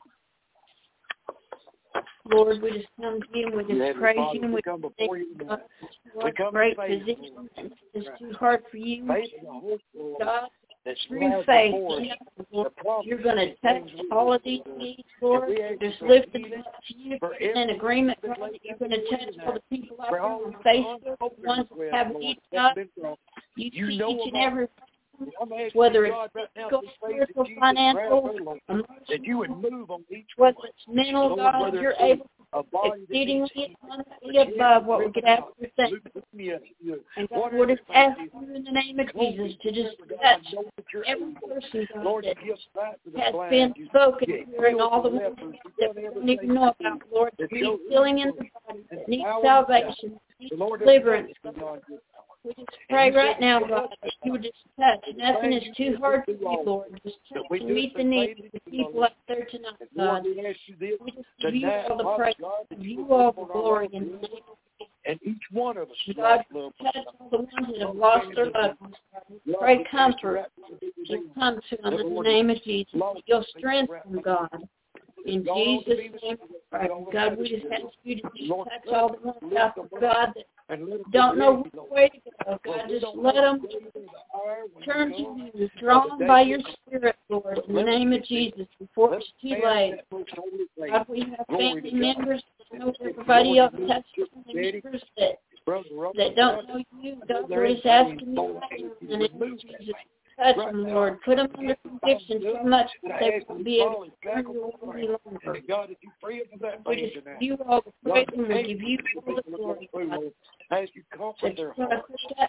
Lord, we just come to you and we just praise you and we thank you, God. What a great position. It's too hard for you, God. Through faith, Lord, you're going to touch all of these needs, Lord. Just lift them up to you in agreement, God, that you're going to touch all the people out there on Facebook, the ones that have needs, God. You see each and every one, whether it's physical, spiritual, financial, emotional, whether it's mental, God, you're able exceedingly abundantly above what we could ask or think. And God, we're just asking you in the name of Jesus to just touch every person, God, that has been spoken here and all the ones that we don't even know about, Lord, that need healing in the body, that need salvation, that need deliverance. We just pray right now, God, that you would just touch. Nothing is too hard for you, Lord. Just touch and meet the needs of the people out there tonight, God. We just give you all the praise, give you all the glory in the name of Jesus. And each one of us, God, touch all the ones that have lost their loved ones. Pray comfort and come to them in the name of Jesus. You'll strengthen them, God. In Jesus' name, God, we just ask you to just touch all the ones out there, God, that don't know which way to go. God, just let them turn to you, drawn by your Spirit, Lord, in the name of Jesus, before it's too late. God, we have family members that know everybody else has family members that don't know you. God, we're just asking you in the name of Jesus. Touch them, Lord. Put them under conviction so much that they will be able to turn you over any longer. We just give you all the praise and we give you all the glory, God. As you comfort their hearts,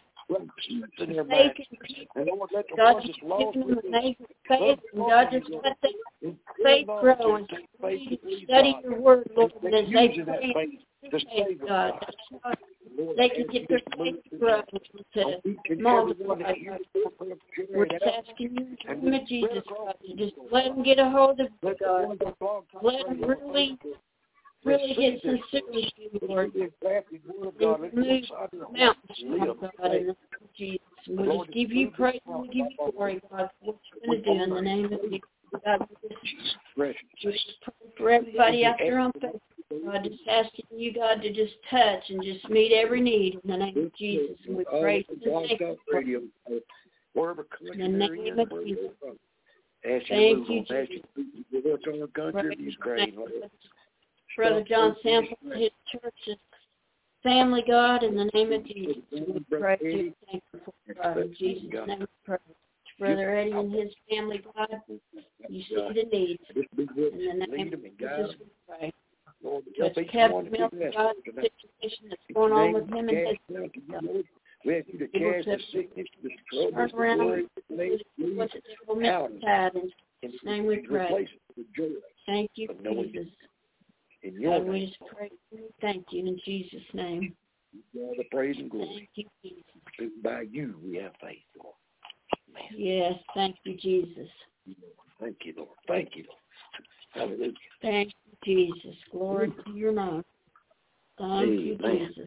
faith in people. God, just give them amazing faith, and God, just let that faith grow and study your word, Lord, and as they pray faith, God, they can get their faith to grow to multiply. We're just asking you in the name of Jesus, God, to just let them get a hold of you, God. Let them really get sincere with you, Lord. And move mountains, God, in the name of Jesus. And we just give you praise and we give you glory, God, for what you're going to do in the name of Jesus. God, we just pray for everybody out there on Facebook. God, just asking you, God, to just touch and just meet every need in the name of Jesus. And we praise and thank you in the name of Jesus. Ask you Thank to you, move on. Ask you to give us on the country of Ukraine, Lord. Brother John Sample, his church's family, God, in the name of Jesus, we pray. Thank you for God. In Jesus' name we pray. Brother Eddie and his family, God, you see the needs. In the name of Jesus, we pray. Touch Kevin Mills, God, the situation that's going on with him and his family. We ask you to cast the sickness, the trouble, turn around, what's it out. In Jesus' name we pray. Thank you, Jesus. God, we just pray. Thank you in Jesus' name. All the praise and glory. Thank you, Jesus. By you we have faith, Lord. Amen. Yes, thank you, Jesus. Thank you, Lord. Thank you, Lord. Hallelujah. Thank you, Jesus. Glory to your name. Thank you, Jesus.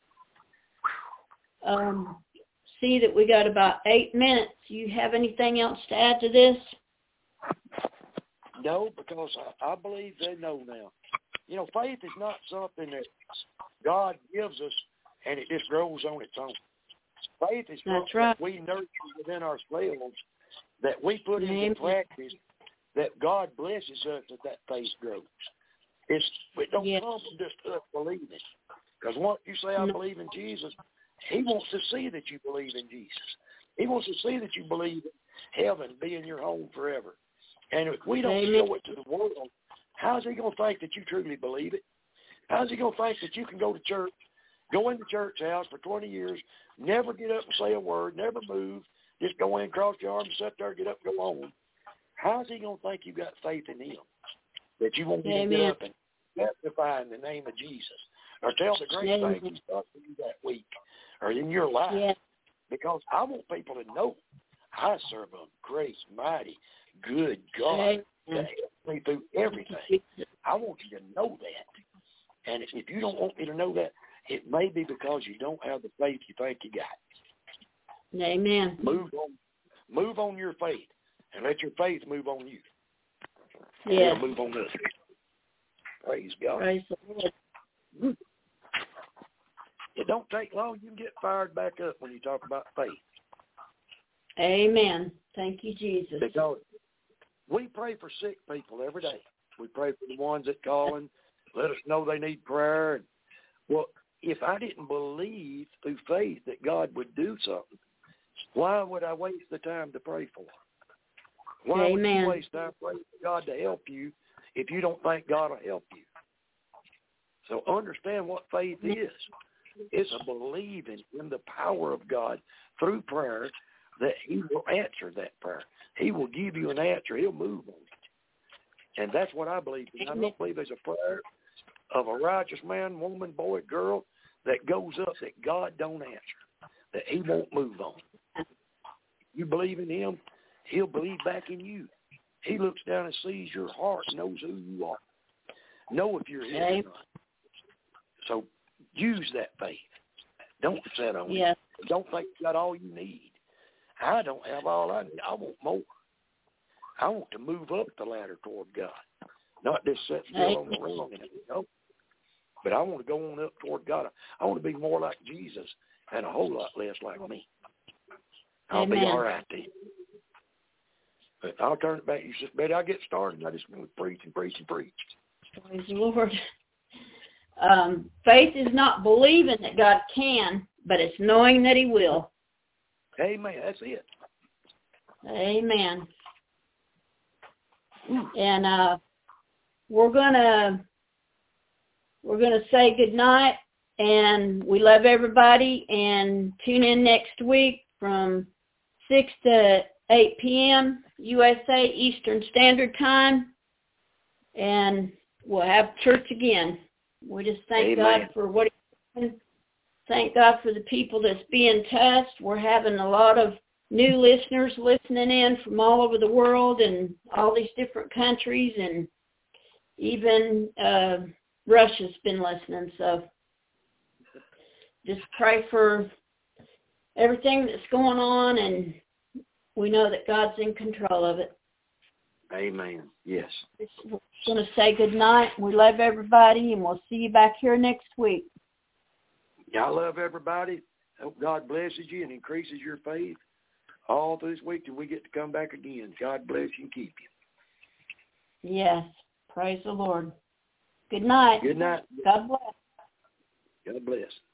See that we got about 8 minutes. You have anything else to add to this? No, because I believe they know now. You know, faith is not something that God gives us and it just grows on its own. Faith is something that we nurture within ourselves, that we put into practice, that God blesses us that faith grows. It don't come from just us believing. Because once you say, I believe in Jesus, he wants to see that you believe in Jesus. He wants to see that you believe in heaven being your home forever. And if we don't show it to the world, how's he going to think that you truly believe it? How's he going to think that you can go to church, go in the church house for 20 years, never get up and say a word, never move, just go in, cross your arms, sit there, get up, go on? How's he going to think you got faith in him, that you won't get up and testify in the name of Jesus, or tell the great things he's done for you that week or in your life? Yes. Because I want people to know I serve a great, mighty, good God that helps me through everything. I want you to know that. And if you don't want me to know that, it may be because you don't have the faith you think you got. Amen. Move on your faith, and let your faith move on you. Yes. Move on this. Praise God. Praise the Lord. It don't take long. You can get fired back up when you talk about faith. Amen. Thank you, Jesus. Because we pray for sick people every day. We pray for the ones that call and let us know they need prayer. Well, if I didn't believe through faith that God would do something, why would I waste the time to pray for? Why would you waste time praying for God to help you if you don't think God will help you? So understand what faith is. It's a believing in the power of God through prayer that he will answer that prayer. He will give you an answer. He'll move on it. And that's what I believe in. I don't believe there's a prayer of a righteous man, woman, boy, girl that goes up that God don't answer, that he won't move on. You believe in him, he'll believe back in you. He looks down and sees your heart, knows who you are. Know if you're his or not. So use that faith. Don't sit on it. Don't think you got all you need. I don't have all I need. I want more. I want to move up the ladder toward God, not just sit still on the rung. But I want to go on up toward God. I want to be more like Jesus and a whole lot less like me. I'll be all right then. But I'll turn it back. You said, Betty, I'll get started. I just want to preach and preach and preach. Praise the Lord. Faith is not believing that God can, but it's knowing that he will. Amen. That's it. Amen. And we're gonna say good night, and we love everybody, and tune in next week from 6 to 8 p.m. USA Eastern Standard Time, and we'll have church again. We just thank God for what he's doing. Thank God for the people that's being touched. We're having a lot of new listeners listening in from all over the world and all these different countries, and even Russia's been listening. So just pray for everything that's going on, and we know that God's in control of it. Amen. Yes. We're going to say good night. We love everybody, and we'll see you back here next week. I love everybody. Hope God blesses you and increases your faith. all through this week till we get to come back again. God bless you and keep you. Yes. Praise the Lord. Good night. Good night. God bless. God bless.